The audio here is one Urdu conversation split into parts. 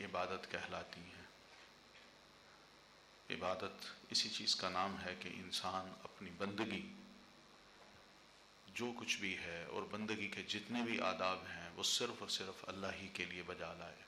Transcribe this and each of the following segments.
عبادت کہلاتی ہیں۔ عبادت اسی چیز کا نام ہے کہ انسان اپنی بندگی جو کچھ بھی ہے اور بندگی کے جتنے بھی آداب ہیں وہ صرف اور صرف اللہ ہی کے لیے بجا لائے،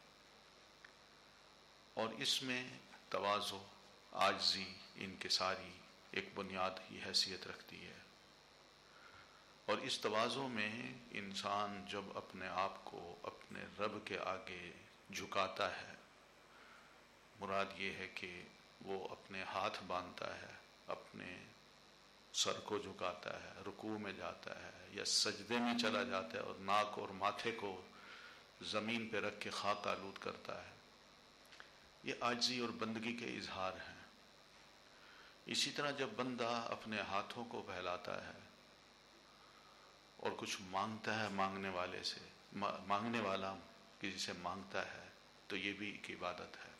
اور اس میں تواضع، عاجزی، انکساری ایک بنیادی حیثیت رکھتی ہے۔ اور اس تواضع میں انسان جب اپنے آپ کو اپنے رب کے آگے جھکاتا ہے، مراد یہ ہے کہ وہ اپنے ہاتھ باندھتا ہے، اپنے سر کو جھکاتا ہے، رکوع میں جاتا ہے یا سجدے میں چلا جاتا ہے اور ناک اور ماتھے کو زمین پہ رکھ کے خاک آلود کرتا ہے، یہ عاجزی اور بندگی کے اظہار ہیں۔ اسی طرح جب بندہ اپنے ہاتھوں کو پھیلاتا ہے اور کچھ مانگتا ہے مانگنے والے سے، مانگنے والا کسی سے مانگتا ہے، تو یہ بھی ایک عبادت ہے۔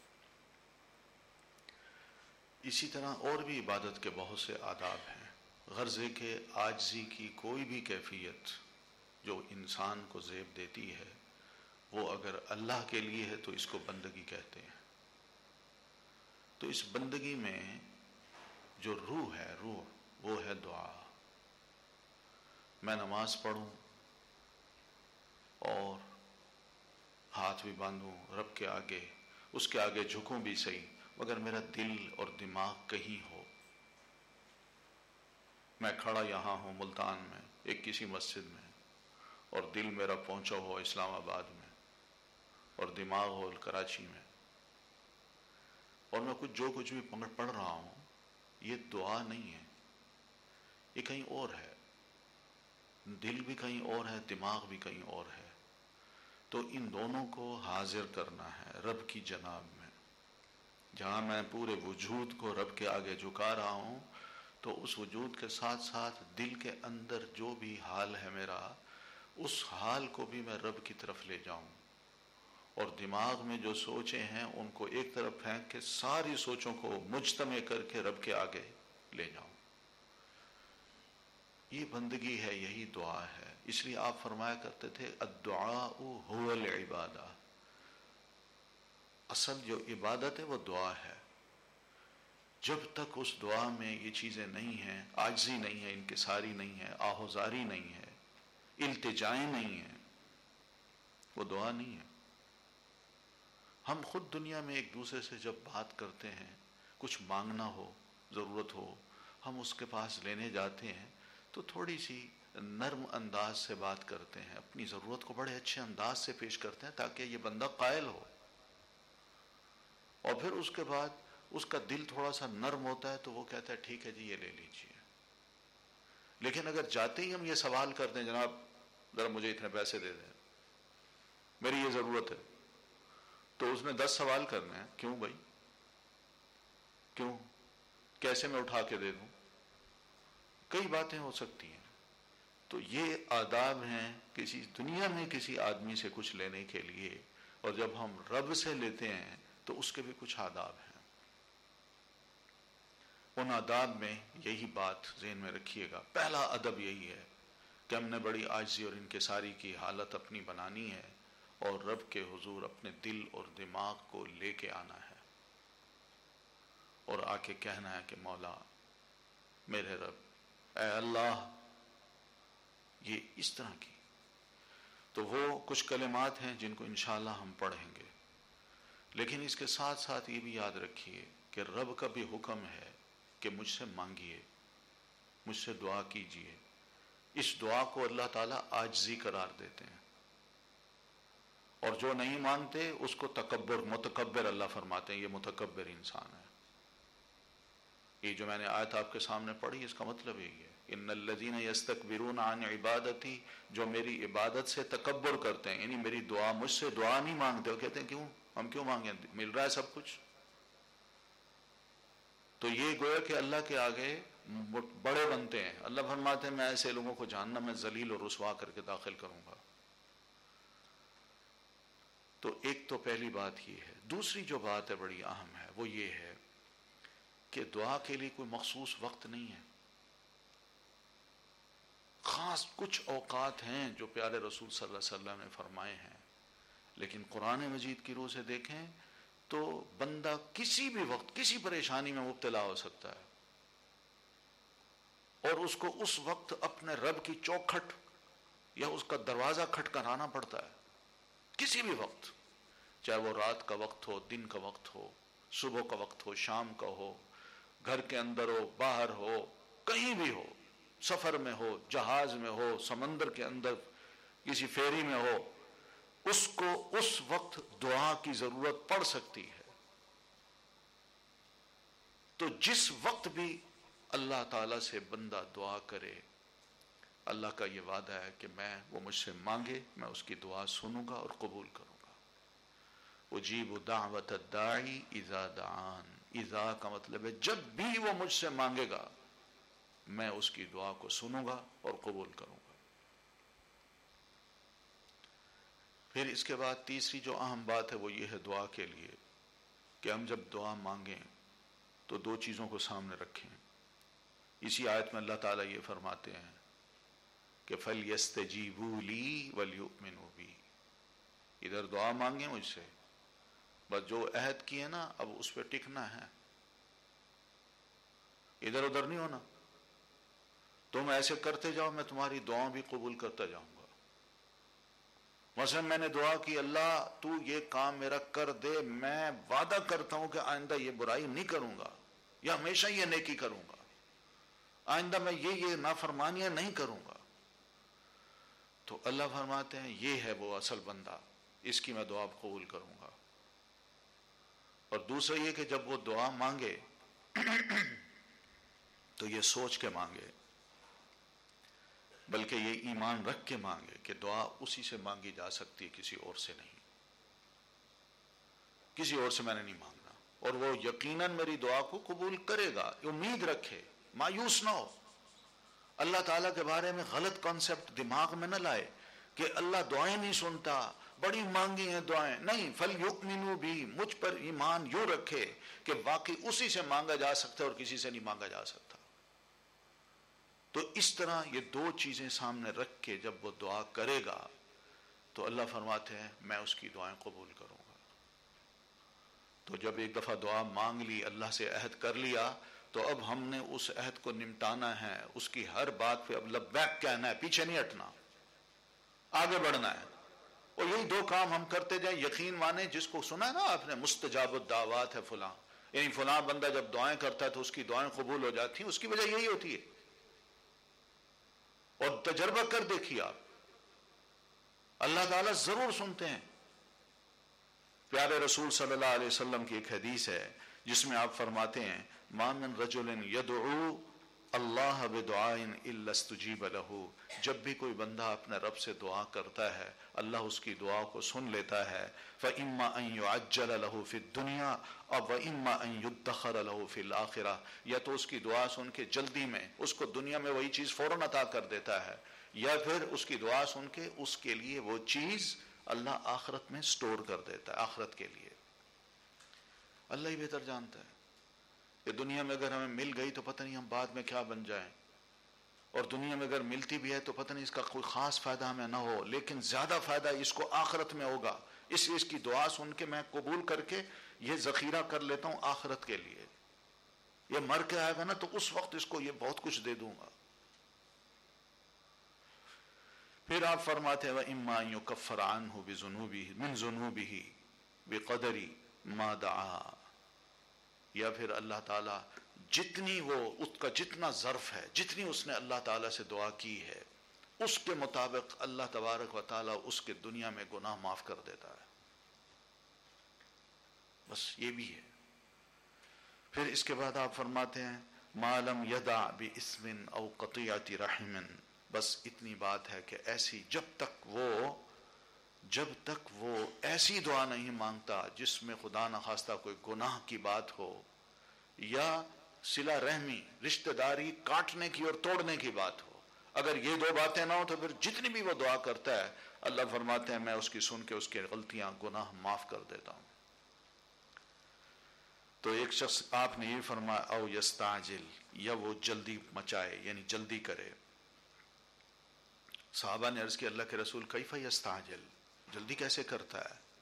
اسی طرح اور بھی عبادت کے بہت سے آداب ہیں، غرض ہے کہ عاجزی کی کوئی بھی کیفیت جو انسان کو زیب دیتی ہے، وہ اگر اللہ کے لیے ہے تو اس کو بندگی کہتے ہیں۔ تو اس بندگی میں جو روح ہے، وہ ہے دعا۔ میں نماز پڑھوں اور ہاتھ بھی باندھوں رب کے آگے، اس کے آگے جھکوں بھی صحیح، مگر میرا دل اور دماغ کہیں ہو۔ میں کھڑا یہاں ہوں ملتان میں ایک کسی مسجد میں، اور دل میرا پہنچا ہو اسلام آباد میں، اور دماغ ہو کراچی میں، اور میں جو کچھ بھی پڑھ رہا ہوں، یہ دعا نہیں ہے، یہ کہیں اور ہے، دل بھی کہیں اور ہے، دماغ بھی کہیں اور ہے۔ تو ان دونوں کو حاضر کرنا ہے رب کی جناب میں۔ جہاں میں پورے وجود کو رب کے آگے جھکا رہا ہوں، تو اس وجود کے ساتھ ساتھ دل کے اندر جو بھی حال ہے میرا، اس حال کو بھی میں رب کی طرف لے جاؤں، اور دماغ میں جو سوچیں ہیں ان کو ایک طرف پھینک کے ساری سوچوں کو مجتمع کر کے رب کے آگے لے جاؤں۔ یہ بندگی ہے، یہی دعا ہے۔ اس لیے آپ فرمایا کرتے تھے الدعاء هو العبادہ، اصل جو عبادت ہے وہ دعا ہے۔ جب تک اس دعا میں یہ چیزیں نہیں ہیں، عاجزی نہیں ہے، انکساری نہیں ہے، آہوزاری نہیں ہے، التجائیں نہیں ہیں، وہ دعا نہیں ہے۔ ہم خود دنیا میں ایک دوسرے سے جب بات کرتے ہیں، کچھ مانگنا ہو، ضرورت ہو، ہم اس کے پاس لینے جاتے ہیں تو تھوڑی سی نرم انداز سے بات کرتے ہیں، اپنی ضرورت کو بڑے اچھے انداز سے پیش کرتے ہیں تاکہ یہ بندہ قائل ہو، اور پھر اس کے بعد اس کا دل تھوڑا سا نرم ہوتا ہے تو وہ کہتا ہے ٹھیک ہے جی یہ لے لیجیے۔ لیکن اگر جاتے ہی ہم یہ سوال کرتے ہیں جناب ذرا مجھے اتنے پیسے دے دیں، میری یہ ضرورت ہے، تو اس نے 10 سوال کرنے ہیں، کیوں بھائی، کیوں، کیسے میں اٹھا کے دے دوں، کئی باتیں ہو سکتی ہیں۔ تو یہ آداب ہیں کسی دنیا میں کسی آدمی سے کچھ لینے کے لیے، اور جب ہم رب سے لیتے ہیں تو اس کے بھی کچھ آداب ہیں۔ ان آداب میں یہی بات ذہن میں رکھیے گا، پہلا ادب یہی ہے کہ ہم نے بڑی عاجزی اور انکساری کی حالت اپنی بنانی ہے، اور رب کے حضور اپنے دل اور دماغ کو لے کے آنا ہے، اور آ کے کہنا ہے کہ مولا میرے رب، اے اللہ، یہ اس طرح کی۔ تو وہ کچھ کلمات ہیں جن کو انشاءاللہ ہم پڑھیں گے، لیکن اس کے ساتھ ساتھ یہ بھی یاد رکھیے کہ رب کا بھی حکم ہے کہ مجھ سے مانگیے، مجھ سے دعا کیجیے۔ اس دعا کو اللہ تعالیٰ عاجزی قرار دیتے ہیں، اور جو نہیں مانتے اس کو متکبر اللہ فرماتے ہیں، یہ متکبر انسان ہے۔ یہ جو میں نے آیت آپ کے سامنے پڑھی، اس کا مطلب یہی ہے، ان الذین یستکبرون عن عبادتی، جو میری عبادت سے تکبر کرتے ہیں، یعنی میری دعا، مجھ سے دعا نہیں مانگتے، وہ کہتے ہیں کیوں، ہم کیوں مانگیں، مل رہا ہے سب کچھ۔ تو یہ گویا کہ اللہ کے آگے بڑے بنتے ہیں۔ اللہ فرماتے ہیں میں ایسے لوگوں کو جہنم میں ذلیل اور رسوا کر کے داخل کروں گا۔ تو ایک تو پہلی بات یہ ہے۔ دوسری جو بات ہے بڑی اہم ہے، وہ یہ ہے کہ دعا کے لیے کوئی مخصوص وقت نہیں ہے۔ خاص کچھ اوقات ہیں جو پیارے رسول صلی اللہ علیہ وسلم نے فرمائے ہیں، لیکن قرآن مجید کی روح سے دیکھیں تو بندہ کسی بھی وقت کسی پریشانی میں مبتلا ہو سکتا ہے، اور اس کو اس وقت اپنے رب کی چوکھٹ یا اس کا دروازہ کھٹکھٹانا پڑتا ہے، کسی بھی وقت، چاہے وہ رات کا وقت ہو، دن کا وقت ہو، صبح کا وقت ہو، شام کا ہو، گھر کے اندر ہو، باہر ہو، کہیں بھی ہو، سفر میں ہو، جہاز میں ہو، سمندر کے اندر کسی فیری میں ہو، اس کو اس وقت دعا کی ضرورت پڑ سکتی ہے۔ تو جس وقت بھی اللہ تعالیٰ سے بندہ دعا کرے، اللہ کا یہ وعدہ ہے کہ وہ مجھ سے مانگے، میں اس کی دعا سنوں گا اور قبول کروں گا۔ اجیب دعوت الداعی اذا دعان، اذا کا مطلب ہے جب بھی وہ مجھ سے مانگے گا میں اس کی دعا کو سنوں گا اور قبول کروں گا۔ پھر اس کے بعد تیسری جو اہم بات ہے وہ یہ ہے دعا کے لیے کہ ہم جب دعا مانگیں تو دو چیزوں کو سامنے رکھیں۔ اسی آیت میں اللہ تعالیٰ یہ فرماتے ہیں کہ فَلْيَسْتَجِيبُوا لِي وَلْيُؤْمِنُوا بِي، ادھر دعا مانگیں مجھ سے، بس جو عہد کیے نا اب اس پہ ٹکنا ہے، ادھر ادھر نہیں ہونا۔ تم ایسے کرتے جاؤ میں تمہاری دعاؤں بھی قبول کرتا جاؤں گا۔ مثلا میں نے دعا کی اللہ تو یہ کام میرا کر دے، میں وعدہ کرتا ہوں کہ آئندہ یہ برائی نہیں کروں گا یا ہمیشہ یہ نیکی کروں گا، آئندہ میں یہ نافرمانیاں نہیں کروں گا، تو اللہ فرماتے ہیں یہ ہے وہ اصل بندہ، اس کی میں دعا قبول کروں گا۔ اور دوسرا یہ کہ جب وہ دعا مانگے تو یہ سوچ کے مانگے، بلکہ یہ ایمان رکھ کے مانگے کہ دعا اسی سے مانگی جا سکتی ہے، کسی اور سے نہیں، کسی اور سے میں نے نہیں مانگنا، اور وہ یقیناً میری دعا کو قبول کرے گا، امید رکھے، مایوس نہ ہو۔ اللہ تعالیٰ کے بارے میں غلط کانسیپٹ دماغ میں نہ لائے کہ اللہ دعائیں نہیں سنتا، بڑی مانگی ہیں دعائیں، نہیں، فَلْيُؤْمِنُوا بِي، مجھ پر ایمان یوں رکھے کہ واقعی اسی سے مانگا جا سکتا ہے اور کسی سے نہیں مانگا جا سکتا۔ تو اس طرح یہ دو چیزیں سامنے رکھ کے جب وہ دعا کرے گا تو اللہ فرماتے ہیں میں اس کی دعائیں قبول کروں گا۔ تو جب ایک دفعہ دعا مانگ لی، اللہ سے عہد کر لیا، تو اب ہم نے اس عہد کو نمٹانا ہے، اس کی ہر بات پہ اب لبیک کہنا ہے، پیچھے نہیں ہٹنا، آگے بڑھنا ہے۔ اور یہی دو کام ہم کرتے جائیں، یقین مانے، جس کو سنا ہے نا آپ نے مستجاب الدعوات ہے فلاں، یعنی فلاں بندہ جب دعائیں کرتا ہے تو اس کی دعائیں قبول ہو جاتی ہیں، اس کی وجہ یہی ہوتی ہے۔ اور تجربہ کر دیکھیے آپ، اللہ تعالیٰ ضرور سنتے ہیں۔ پیارے رسول صلی اللہ علیہ وسلم کی ایک حدیث ہے جس میں آپ فرماتے ہیں ما من رجل یدعو اللہ بدعاء الا استجیب له، جب بھی کوئی بندہ اپنے رب سے دعا کرتا ہے اللہ اس کی دعا کو سن لیتا ہے، فاما ان يعجل له في الدنيا او واما ان يدخر له في الاخرہ، یا تو اس کی دعا سن کے جلدی میں اس کو دنیا میں وہی چیز فوراً عطا کر دیتا ہے، یا پھر اس کی دعا سن کے اس کے لیے وہ چیز اللہ آخرت میں سٹور کر دیتا ہے، آخرت کے لیے۔ اللہ ہی بہتر جانتا ہے کہ دنیا میں اگر ہمیں مل گئی تو پتہ نہیں ہم بعد میں کیا بن جائیں، اور دنیا میں اگر ملتی بھی ہے تو پتہ نہیں اس کا کوئی خاص فائدہ ہمیں نہ ہو، لیکن زیادہ فائدہ اس کو آخرت میں ہوگا، اس لیے اس کی دعا سن کے میں قبول کر کے یہ ذخیرہ کر لیتا ہوں آخرت کے لیے، یہ مر کے آئے گا نا تو اس وقت اس کو یہ بہت کچھ دے دوں گا۔ پھر آپ فرماتے ہیں وَإِمَّا يُكَفَّرَ عَنْهُ بِذُنُوبِهِ مِنْ ذُنُوبِهِ بِقَدَرِ مَا دَعَا، یا پھر اللہ تعالیٰ جتنی وہ اس کا جتنا ظرف ہے، جتنی اس نے اللہ تعالیٰ سے دعا کی ہے اس کے مطابق اللہ تبارک و تعالیٰ اس کے دنیا میں گناہ معاف کر دیتا ہے، بس یہ بھی ہے۔ پھر اس کے بعد آپ فرماتے ہیں مَا لَمْ يَدَعْ بِإِثْمٍ أَوْ قَطِيعَةِ رَحِمٍ، بس اتنی بات ہے کہ ایسی جب تک وہ ایسی دعا نہیں مانگتا جس میں خدا نخواستہ کوئی گناہ کی بات ہو یا صلہ رحمی رشتہ داری کاٹنے کی اور توڑنے کی بات ہو، اگر یہ دو باتیں نہ ہو تو پھر جتنی بھی وہ دعا کرتا ہے اللہ فرماتے ہیں میں اس کی سن کے اس کے غلطیاں گناہ معاف کر دیتا ہوں۔ تو ایک شخص آپ نے یہ فرمایا او یستعجل، یا وہ جلدی مچائے یعنی جلدی کرے۔ صحابہ نے عرض کی اللہ کے رسول کیف یستعجل، جلدی کیسے کرتا ہے؟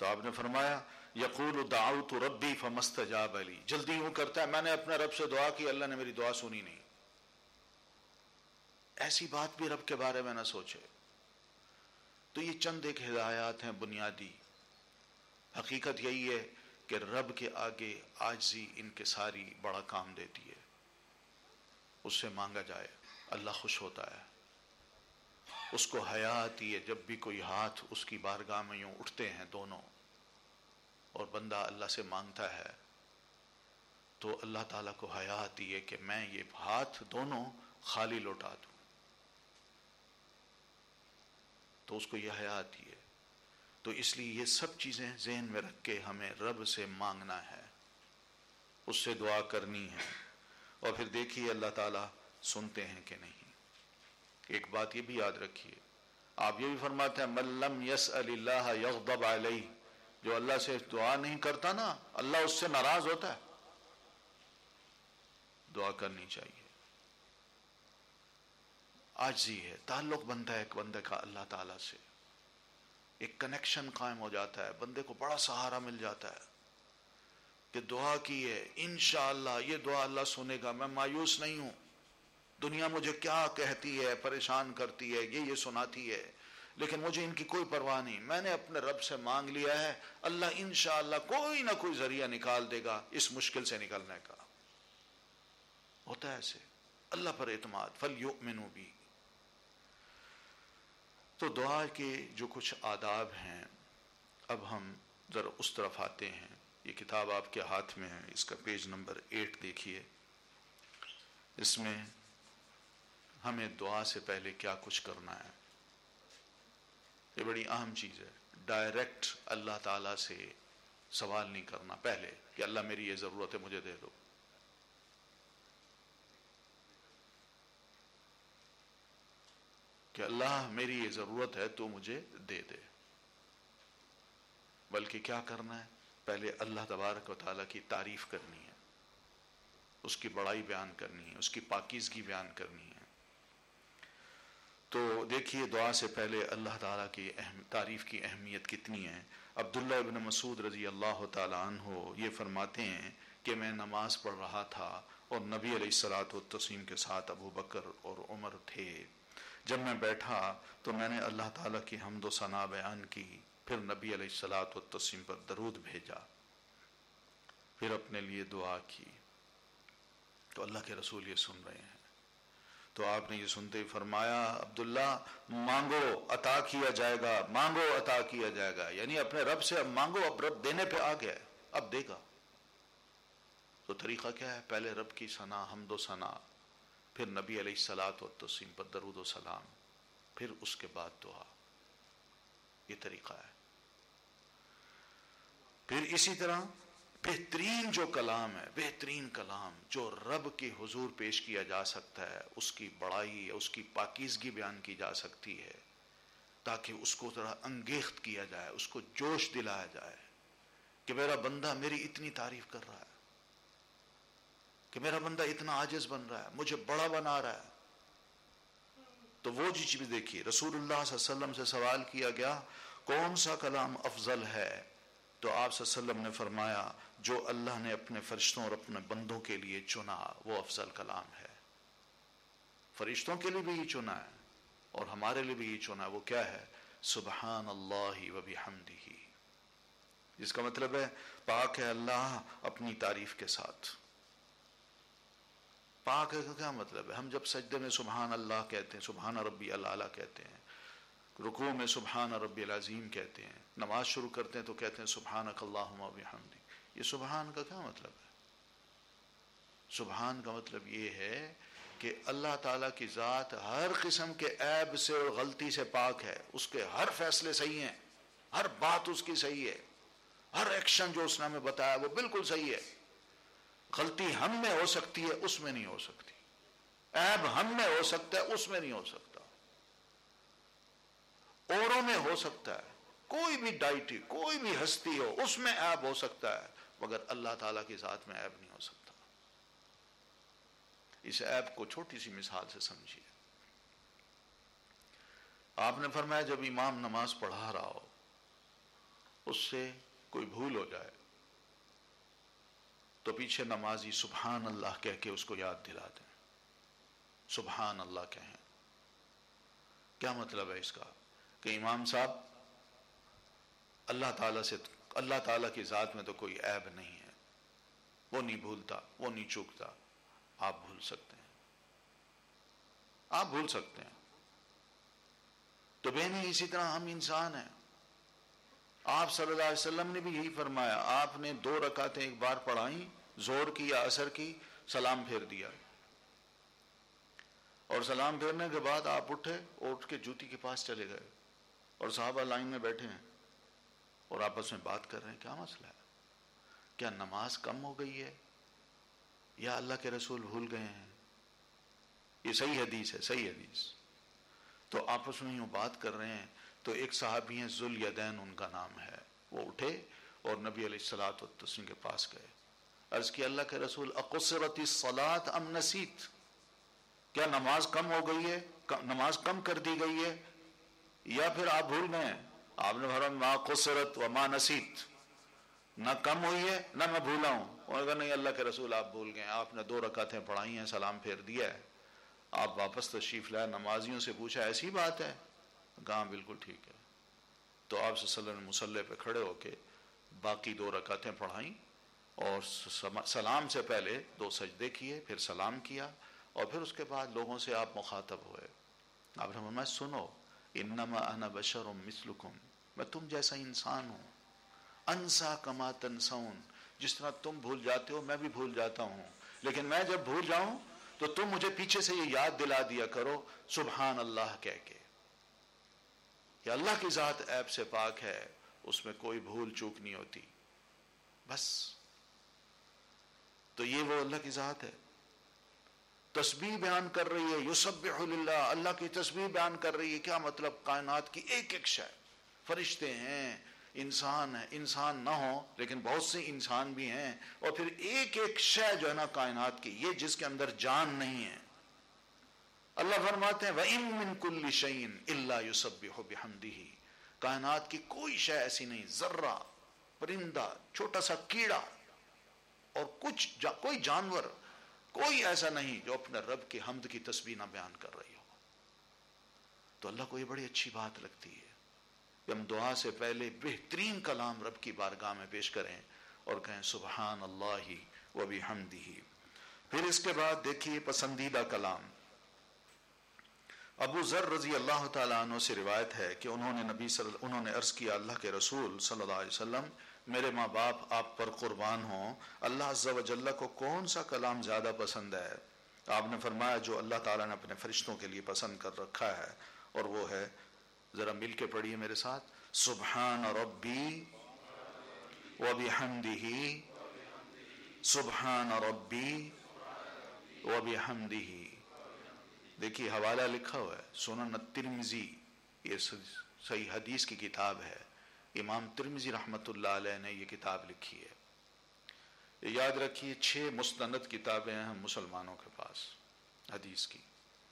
تو آپ نے فرمایا یقول دعوت ربی فمستجاب لی، جلدی یوں کرتا ہے میں نے اپنے رب سے دعا کی، اللہ نے میری دعا سنی نہیں۔ ایسی بات بھی رب کے بارے میں نہ سوچے۔ تو یہ چند ایک ہدایات ہیں بنیادی۔ حقیقت یہی ہے کہ رب کے آگے عاجزی انکساری بڑا کام دیتی ہے، اس سے مانگا جائے اللہ خوش ہوتا ہے، اس کو حیا آتی ہے جب بھی کوئی ہاتھ اس کی بارگاہ میں یوں اٹھتے ہیں دونوں اور بندہ اللہ سے مانگتا ہے تو اللہ تعالیٰ کو حیا آتی ہے کہ میں یہ ہاتھ دونوں خالی لوٹا دوں، تو اس کو یہ حیا آتی ہے۔ تو اس لیے یہ سب چیزیں ذہن میں رکھ کے ہمیں رب سے مانگنا ہے، اس سے دعا کرنی ہے، اور پھر دیکھیے اللہ تعالیٰ سنتے ہیں کہ نہیں۔ ایک بات یہ بھی یاد رکھیے، آپ یہ بھی فرماتے ہیں من لم یسأل اللہ یغضب علیہ، جو اللہ سے دعا نہیں کرتا نا اللہ اس سے ناراض ہوتا ہے۔ دعا کرنی چاہیے، عاجزی ہے، تعلق بنتا ہے ایک بندے کا اللہ تعالیٰ سے، ایک کنیکشن قائم ہو جاتا ہے، بندے کو بڑا سہارا مل جاتا ہے کہ دعا کی ہے انشاءاللہ یہ دعا اللہ سنے گا، میں مایوس نہیں ہوں، دنیا مجھے کیا کہتی ہے، پریشان کرتی ہے، یہ سناتی ہے، لیکن مجھے ان کی کوئی پرواہ نہیں، میں نے اپنے رب سے مانگ لیا ہے، اللہ انشاءاللہ کوئی نہ کوئی ذریعہ نکال دے گا اس مشکل سے نکلنے کا۔ ہوتا ہے ایسے، اللہ پر اعتماد، فَلْيُؤْمِنُوا بِي۔ تو دعا کے جو کچھ آداب ہیں، اب ہم ذرا اس طرف آتے ہیں۔ یہ کتاب آپ کے ہاتھ میں ہے، اس کا پیج نمبر 8 دیکھیے، اس میں ہمیں دعا سے پہلے کیا کچھ کرنا ہے۔ یہ بڑی اہم چیز ہے، ڈائریکٹ اللہ تعالیٰ سے سوال نہیں کرنا پہلے کہ اللہ میری یہ ضرورت ہے مجھے دے دو۔ کہ اللہ میری یہ ضرورت ہے تو مجھے دے دے، بلکہ کیا کرنا ہے، پہلے اللہ تبارک و تعالیٰ کی تعریف کرنی ہے، اس کی بڑائی بیان کرنی ہے، اس کی پاکیزگی بیان کرنی ہے۔ تو دیکھیے دعا سے پہلے اللہ تعالیٰ کی تعریف کی اہمیت کتنی ہے۔ عبداللہ ابن مسعود رضی اللہ تعالیٰ عنہ یہ فرماتے ہیں کہ میں نماز پڑھ رہا تھا اور نبی علیہ الصلوۃ والتسلیم کے ساتھ ابو بکر اور عمر تھے۔ جب میں بیٹھا تو میں نے اللہ تعالیٰ کی حمد و ثنا بیان کی، پھر نبی علیہ الصلوۃ والتسلیم پر درود بھیجا، پھر اپنے لیے دعا کی۔ تو اللہ کے رسول یہ سن رہے ہیں، تو آپ نے یہ سنتے ہی فرمایا عبداللہ مانگو عطا کیا جائے گا، مانگو عطا کیا جائے گا، یعنی اپنے رب سے اب مانگو، اب رب دینے پہ آ گیا ہے، اب دے گا۔ تو طریقہ کیا ہے، پہلے رب کی ثنا، حمد و ثنا، پھر نبی علیہ الصلوۃ والتسلیم پر درود و سلام، پھر اس کے بعد دعا، یہ طریقہ ہے۔ پھر اسی طرح بہترین جو کلام ہے، بہترین کلام جو رب کے حضور پیش کیا جا سکتا ہے، اس کی بڑائی، اس کی پاکیزگی بیان کی جا سکتی ہے، تاکہ اس کو ذرا انگیخت کیا جائے، اس کو جوش دلایا جائے کہ میرا بندہ میری اتنی تعریف کر رہا ہے، کہ میرا بندہ اتنا عاجز بن رہا ہے، مجھے بڑا بنا رہا ہے۔ تو وہ جی چیز دیکھیے، رسول اللہ صلی اللہ علیہ وسلم سے سوال کیا گیا کون سا کلام افضل ہے، تو آپ صلی اللہ علیہ وسلم نے فرمایا جو اللہ نے اپنے فرشتوں اور اپنے بندوں کے لیے چنا وہ افضل کلام ہے۔ فرشتوں کے لیے بھی یہ چنا ہے اور ہمارے لیے بھی یہ چنا ہے، وہ کیا ہے، سبحان اللہ و بحمدہ، جس کا مطلب ہے پاک ہے اللہ اپنی تعریف کے ساتھ۔ پاک ہے کا کیا مطلب ہے، ہم جب سجدے میں سبحان اللہ کہتے ہیں، سبحان ربی الاعلیٰ کہتے ہیں، رکوع میں سبحان ربی العظیم کہتے ہیں، نماز شروع کرتے ہیں تو کہتے ہیں سبحانک اللہم و بحمدک، یہ سبحان کا کیا مطلب ہے؟ سبحان کا مطلب یہ ہے کہ اللہ تعالیٰ کی ذات ہر قسم کے عیب سے اور غلطی سے پاک ہے، اس کے ہر فیصلے صحیح ہیں، ہر بات اس کی صحیح ہے، ہر ایکشن جو اس نے ہمیں بتایا وہ بالکل صحیح ہے۔ غلطی ہم میں ہو سکتی ہے، اس میں نہیں ہو سکتی، عیب ہم میں ہو سکتا ہے، اس میں نہیں ہو سکتا، اوروں میں ہو سکتا ہے، کوئی بھی ڈائٹی کوئی بھی ہستی ہو اس میں عیب ہو سکتا ہے، مگر اللہ تعالیٰ کی ذات میں عیب نہیں ہو سکتا۔ اس عیب کو چھوٹی سی مثال سے سمجھیے، آپ نے فرمایا جب امام نماز پڑھا رہا ہو اس سے کوئی بھول ہو جائے تو پیچھے نمازی سبحان اللہ کہہ کے اس کو یاد دلا دیں. سبحان اللہ کہیں. کیا مطلب ہے اس کا؟ کہ امام صاحب اللہ تعالیٰ کی ذات میں تو کوئی عیب نہیں ہے، وہ نہیں بھولتا، وہ نہیں چوکتا. آپ بھول سکتے ہیں، آپ بھول سکتے ہیں. تو بہنیں اسی طرح ہم انسان ہیں. آپ صلی اللہ علیہ وسلم نے بھی یہی فرمایا. آپ نے 2 رکعتیں ایک بار پڑھائیں، زور کی یا عصر کی، سلام پھیر دیا، اور سلام پھیرنے کے بعد آپ اٹھے اور اٹھ کے جوتی کے پاس چلے گئے، اور صحابہ لائن میں بیٹھے ہیں اور آپس میں بات کر رہے ہیں. کیا مسئلہ ہے؟ کیا نماز کم ہو گئی ہے یا اللہ کے رسول بھول گئے ہیں؟ یہ صحیح حدیث ہے، صحیح حدیث. تو آپس میں یوں بات کر رہے ہیں تو ایک صحابی ہیں ذوالیدین ان کا نام ہے، وہ اٹھے اور نبی علیہ الصلوۃ والتسلیم کے پاس گئے. عرض کی اللہ کے رسول اقصرت الصلاۃ ام نسیت، کیا نماز کم ہو گئی ہے، نماز کم کر دی گئی ہے یا پھر آپ بھول گئے ہیں؟ آپ نے فرمایا ما قصرت و ما نسیت، نہ کم ہوئی ہے نہ میں بھولا ہوں. اور اگر نہیں اللہ کے رسول آپ بھول گئے، آپ نے 2 رکعتیں پڑھائی ہیں، سلام پھیر دیا ہے، آپ واپس تشریف لائے. نمازیوں سے پوچھا ایسی بات ہے؟ کہا بالکل ٹھیک ہے. تو آپ صلی اللہ علیہ وسلم نے مصلی پہ کھڑے ہو کے باقی 2 رکعتیں پڑھائیں اور سلام سے پہلے 2 سجدے کیے، پھر سلام کیا، اور پھر اس کے بعد لوگوں سے آپ مخاطب ہوئے. آپ نے فرمایا سنو، انما انا بشر مثلکم، میں تم جیسا انسان ہوں. انسا کما تنسون، جس طرح تم بھول جاتے ہو میں بھی بھول جاتا ہوں، لیکن میں جب بھول جاؤں تو تم مجھے پیچھے سے یہ یاد دلا دیا کرو سبحان اللہ کہہ کے. کہ اللہ کی ذات عیب سے پاک ہے، اس میں کوئی بھول چوک نہیں ہوتی. بس تو یہ وہ اللہ کی ذات ہے. تسبیح بیان کر رہی ہے، یسبح للہ، اللہ کی تسبیح بیان کر رہی ہے. کیا مطلب؟ کائنات کی ایک ایک شے، فرشتے ہیں، انسان ہے، انسان نہ ہو لیکن بہت سے انسان بھی ہیں، اور پھر ایک ایک شے جو ہے نا کائنات کی، یہ جس کے اندر جان نہیں ہے. اللہ فرماتے ہیں وَإِن مِّن كُلِّ شَيْءٍ إِلَّا يُسَبِّحُ بِحَمْدِهِ، کائنات کی کوئی شے ایسی نہیں، ذرہ، پرندہ، چھوٹا سا کیڑا، اور کوئی جانور، کوئی ایسا نہیں جو اپنے رب کی حمد کی تسبیح نہ بیان کر رہی ہو. تو اللہ کو یہ بڑی اچھی بات لگتی ہے کہ ہم دعا سے پہلے بہترین کلام رب کی بارگاہ میں پیش کریں اور کہیں سبحان اللہ و بحمدہ. پھر اس کے بعد دیکھیے پسندیدہ کلام. ابو ذر رضی اللہ تعالیٰ عنہ سے روایت ہے کہ انہوں نے عرض کیا اللہ کے رسول صلی اللہ علیہ وسلم، میرے ماں باپ آپ پر قربان ہوں، اللہ عز و جل کو کون سا کلام زیادہ پسند ہے؟ آپ نے فرمایا جو اللہ تعالیٰ نے اپنے فرشتوں کے لیے پسند کر رکھا ہے، اور وہ ہے، ذرا مل کے پڑھیے میرے ساتھ، سبحان ربی و بحمدہ، سبحان ربی و بحمدہ. دیکھیے حوالہ لکھا ہوا ہے سنن الترمذی، یہ صحیح حدیث کی کتاب ہے. امام ترمذی رحمۃ اللہ علیہ نے یہ کتاب لکھی ہے. یاد رکھیے 6 مستند کتابیں ہیں مسلمانوں کے پاس حدیث کی.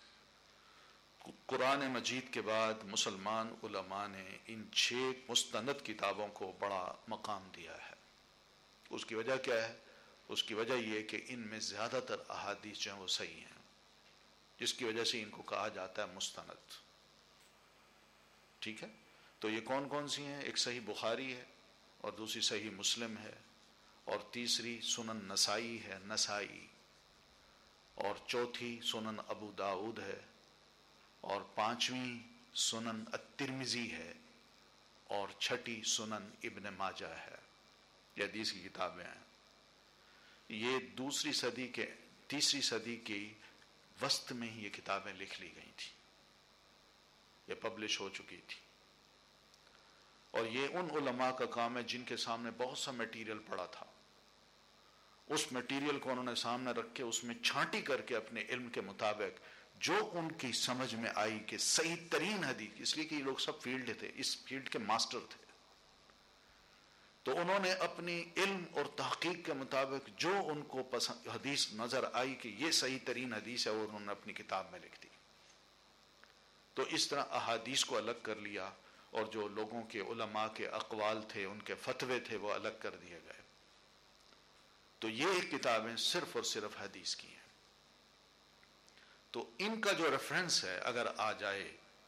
قرآن مجید کے بعد مسلمان علماء نے ان 6 مستند کتابوں کو بڑا مقام دیا ہے. اس کی وجہ کیا ہے؟ اس کی وجہ یہ کہ ان میں زیادہ تر احادیث جو ہیں وہ صحیح ہیں، جس کی وجہ سے ان کو کہا جاتا ہے مستند. ٹھیک ہے؟ تو یہ کون کون سی ہیں؟ ایک صحیح بخاری ہے، اور دوسری صحیح مسلم ہے، اور تیسری سنن نسائی ہے، نسائی، اور چوتھی سنن ابو داؤد ہے، اور 5ویں سنن الترمذی ہے، اور 6ٹھی سنن ابن ماجہ ہے. یہ حدیث کی کتابیں ہیں. یہ تیسری صدی کی وسط میں ہی یہ کتابیں لکھ لی گئی تھی، یہ پبلش ہو چکی تھی. اور یہ ان علماء کا کام ہے جن کے سامنے بہت سا میٹیریل پڑا تھا، اس میٹیریل کو انہوں نے سامنے رکھ کے اس میں چھانٹی کر کے اپنے علم کے مطابق جو ان کی سمجھ میں آئی کہ صحیح ترین حدیث، اس لیے کہ یہ لوگ سب فیلڈ تھے، اس فیلڈ کے ماسٹر تھے، تو انہوں نے اپنی علم اور تحقیق کے مطابق جو ان کو حدیث نظر آئی کہ یہ صحیح ترین حدیث ہے، وہ انہوں نے اپنی کتاب میں لکھ دی. تو اس طرح احادیث کو الگ کر لیا اور جو لوگوں کے علماء کے اقوال تھے، ان کے فتوے تھے، وہ الگ کر دیے گئے۔ تو یہ کتابیں صرف اور صرف حدیث کی ہیں۔ تو ان کا جو ریفرنس ہے اگر آ جائے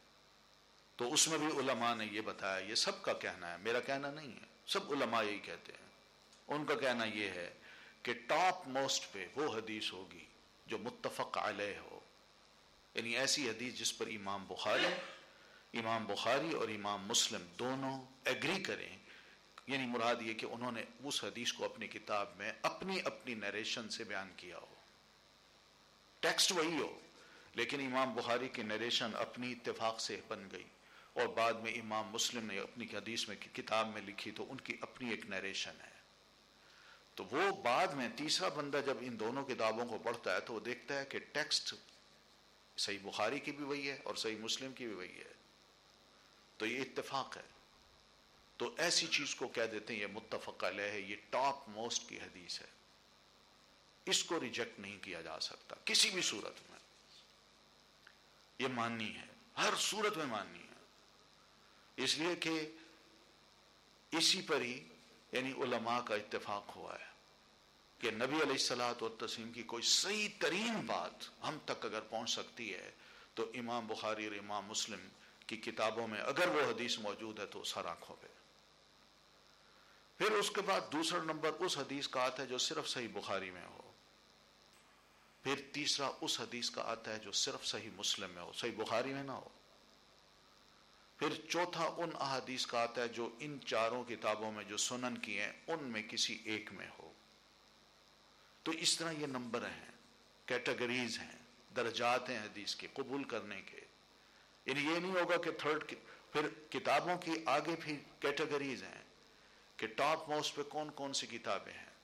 تو اس میں بھی علماء نے یہ بتایا، یہ سب کا کہنا ہے، میرا کہنا نہیں ہے، سب علماء یہی کہتے ہیں۔ ان کا کہنا یہ ہے کہ ٹاپ موسٹ پہ وہ حدیث ہوگی جو متفق علیہ ہو، یعنی ایسی حدیث جس پر امام بخاری اور امام مسلم دونوں ایگری کریں، یعنی مراد یہ کہ انہوں نے اس حدیث کو اپنی کتاب میں اپنی نیریشن سے بیان کیا ہو، ٹیکسٹ وہی ہو لیکن امام بخاری کی نیریشن اپنی اتفاق سے بن گئی، اور بعد میں امام مسلم نے اپنی حدیث میں کتاب میں لکھی تو ان کی اپنی ایک نیریشن ہے۔ تو وہ بعد میں تیسرا بندہ جب ان دونوں کتابوں کو پڑھتا ہے تو وہ دیکھتا ہے کہ ٹیکسٹ صحیح بخاری کی بھی وہی ہے اور صحیح مسلم کی بھی وہی ہے، تو یہ اتفاق ہے۔ تو ایسی چیز کو کہہ دیتے ہیں یہ متفق علیہ ہے، یہ ٹاپ موسٹ کی حدیث ہے، اس کو ریجیکٹ نہیں کیا جا سکتا کسی بھی صورت میں، یہ ماننی ہے، ہر صورت میں ماننی ہے، اس لیے کہ اسی پر ہی یعنی علماء کا اتفاق ہوا ہے کہ نبی علیہ الصلوۃ والتسلیم کی کوئی صحیح ترین بات ہم تک اگر پہنچ سکتی ہے تو امام بخاری اور امام مسلم کی کتابوں میں اگر وہ حدیث موجود ہے تو سر آنکھوں پہ۔ پھر اس کے بعد دوسرا نمبر اس حدیث کا آتا ہے جو صرف صحیح بخاری میں ہو، پھر تیسرا اس حدیث کا آتا ہے جو صرف صحیح مسلم میں ہو، صحیح بخاری میں نہ ہو، پھر چوتھا ان احادیث کا آتا ہے جو ان چاروں کتابوں میں جو سنن کی ہیں ان میں کسی ایک میں ہو۔ تو اس طرح یہ نمبر ہیں، کیٹیگریز ہیں، درجات ہیں حدیث کے قبول کرنے کے، یعنی یہ نہیں ہوگا کہ تھرڈ، پھر کتابوں کی آگے بھی کیٹیگریز ہیں کہ ٹاپ موسٹ پہ کون کون سی کتابیں ہیں،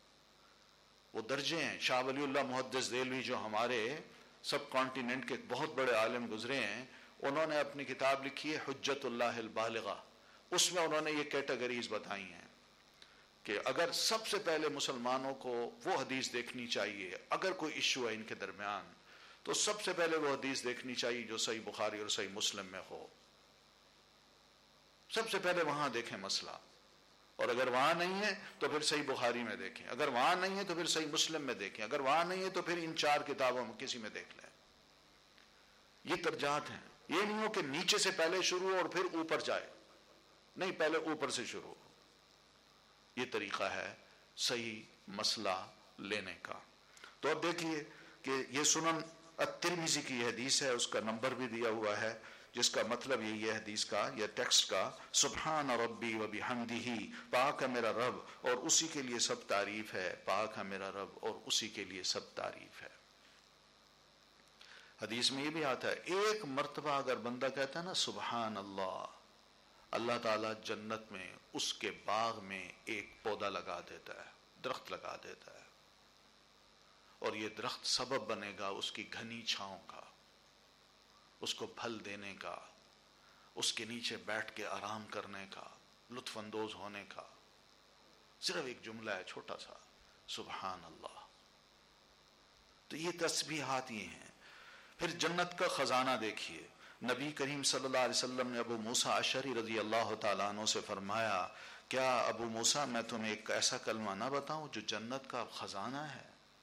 وہ درجے ہیں۔ شاہ ولی اللہ محدث دہلوی جو ہمارے سب کانٹیننٹ کے بہت بڑے عالم گزرے ہیں، انہوں نے اپنی کتاب لکھی ہے حجت اللہ البالغہ، اس میں انہوں نے یہ کیٹیگریز بتائی ہیں کہ اگر سب سے پہلے مسلمانوں کو وہ حدیث دیکھنی چاہیے، اگر کوئی ایشو ہے ان کے درمیان تو سب سے پہلے وہ حدیث دیکھنی چاہیے جو صحیح بخاری اور صحیح مسلم میں ہو، سب سے پہلے وہاں دیکھیں مسئلہ، اور اگر وہاں نہیں ہے تو پھر صحیح بخاری میں دیکھیں، اگر وہاں نہیں ہے تو پھر صحیح مسلم میں دیکھیں، اگر وہاں نہیں ہے تو پھر ان چار کتابوں میں کسی میں دیکھ لیں۔ یہ درجات ہیں، یہ نہیں ہو کہ نیچے سے پہلے شروع اور پھر اوپر جائے، نہیں، پہلے اوپر سے شروع ہو۔ یہ طریقہ ہے صحیح مسئلہ لینے کا۔ تو اب دیکھیے کہ یہ سنن الترمذی کی حدیث ہے، اس کا نمبر بھی دیا ہوا ہے، جس کا مطلب یہی ہے حدیث کا یا ٹیکسٹ کا، سبحان ربی و بحمدہ، پاک ہے میرا رب اور اسی کے لیے سب تعریف ہے، پاک ہے میرا رب اور اسی کے لیے سب تعریف ہے۔ حدیث میں یہ بھی آتا ہے ایک مرتبہ اگر بندہ کہتا ہے نا سبحان اللہ، اللہ تعالیٰ جنت میں اس کے باغ میں ایک پودا لگا دیتا ہے، درخت لگا دیتا ہے، اور یہ درخت سبب بنے گا اس کی گھنی چھاؤں کا، اس کو پھل دینے کا، اس کے نیچے بیٹھ کے آرام کرنے کا، لطف اندوز ہونے کا۔ صرف ایک جملہ ہے چھوٹا سا، سبحان اللہ۔ تو یہ تسبیحات یہ ہیں۔ پھر جنت کا خزانہ دیکھیے، نبی کریم صلی اللہ علیہ وسلم نے ابو موسیٰ اشعری رضی اللہ تعالیٰ عنہ سے فرمایا، کیا ابو موسیٰ میں تمہیں ایک ایسا کلمہ نہ بتاؤں جو جنت کا خزانہ ہے؟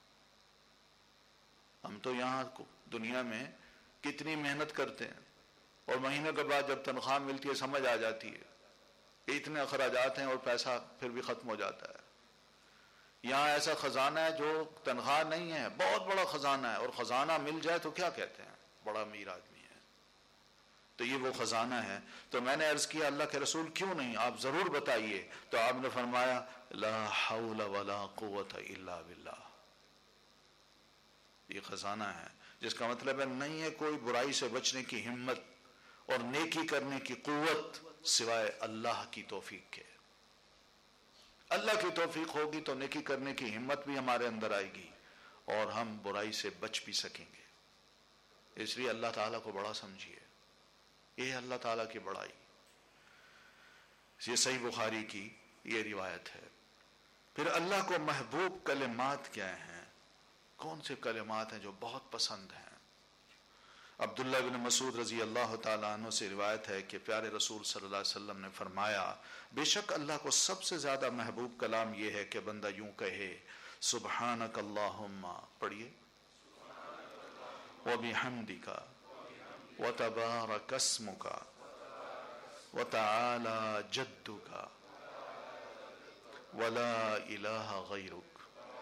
ہم تو یہاں دنیا میں کتنی محنت کرتے ہیں اور مہینے کے بعد جب تنخواہ ملتی ہے سمجھ آ جاتی ہے کہ اتنے اخراجات ہیں اور پیسہ پھر بھی ختم ہو جاتا ہے۔ یہاں ایسا خزانہ ہے جو تنخواہ نہیں ہے، بہت بڑا خزانہ ہے، اور خزانہ مل جائے تو کیا کہتے ہیں، بڑا امیر آدمی ہے۔ تو یہ وہ خزانہ ہے۔ تو میں نے عرض کیا اللہ کے رسول کیوں نہیں، آپ ضرور بتائیے۔ تو آپ نے فرمایا لا حول ولا قوت الا باللہ، یہ خزانہ ہے، جس کا مطلب ہے نہیں ہے کوئی برائی سے بچنے کی ہمت اور نیکی کرنے کی قوت سوائے اللہ کی توفیق کے۔ اللہ کی توفیق ہوگی تو نیکی کرنے کی ہمت بھی ہمارے اندر آئے گی اور ہم برائی سے بچ بھی سکیں گے۔ اس لیے اللہ تعالیٰ کو بڑا سمجھیے، یہ اللہ تعالیٰ کی بڑائی۔ یہ صحیح بخاری کی یہ روایت ہے۔ پھر اللہ کو محبوب کلمات کیا ہیں، کون سے کلمات ہیں جو بہت پسند ہیں؟ عبداللہ بن مسعود رضی اللہ تعالیٰ عنہ سے روایت ہے کہ پیارے رسول صلی اللہ علیہ وسلم نے فرمایا بے شک اللہ کو سب سے زیادہ محبوب کلام یہ ہے کہ بندہ یوں کہے سبحانک اللہم، پڑھیے، وبحمدک وتبارک اسمک وتعالی جدک ولا الہ غیرک.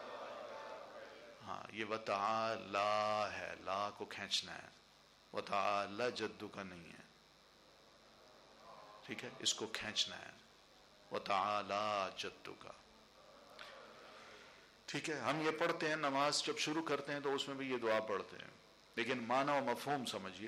ہاں یہ وتعالی ہے، لا کو کھینچنا ہے، وتعالی جدو کا نہیں ہے، ٹھیک ہے، اس کو کھینچنا ہے، وتعالی جدو کا. ٹھیک ہے، ہم یہ پڑھتے ہیں نماز جب شروع کرتے ہیں تو اس میں بھی یہ دعا پڑھتے ہیں، لیکن معنی و مفہوم سمجھیے.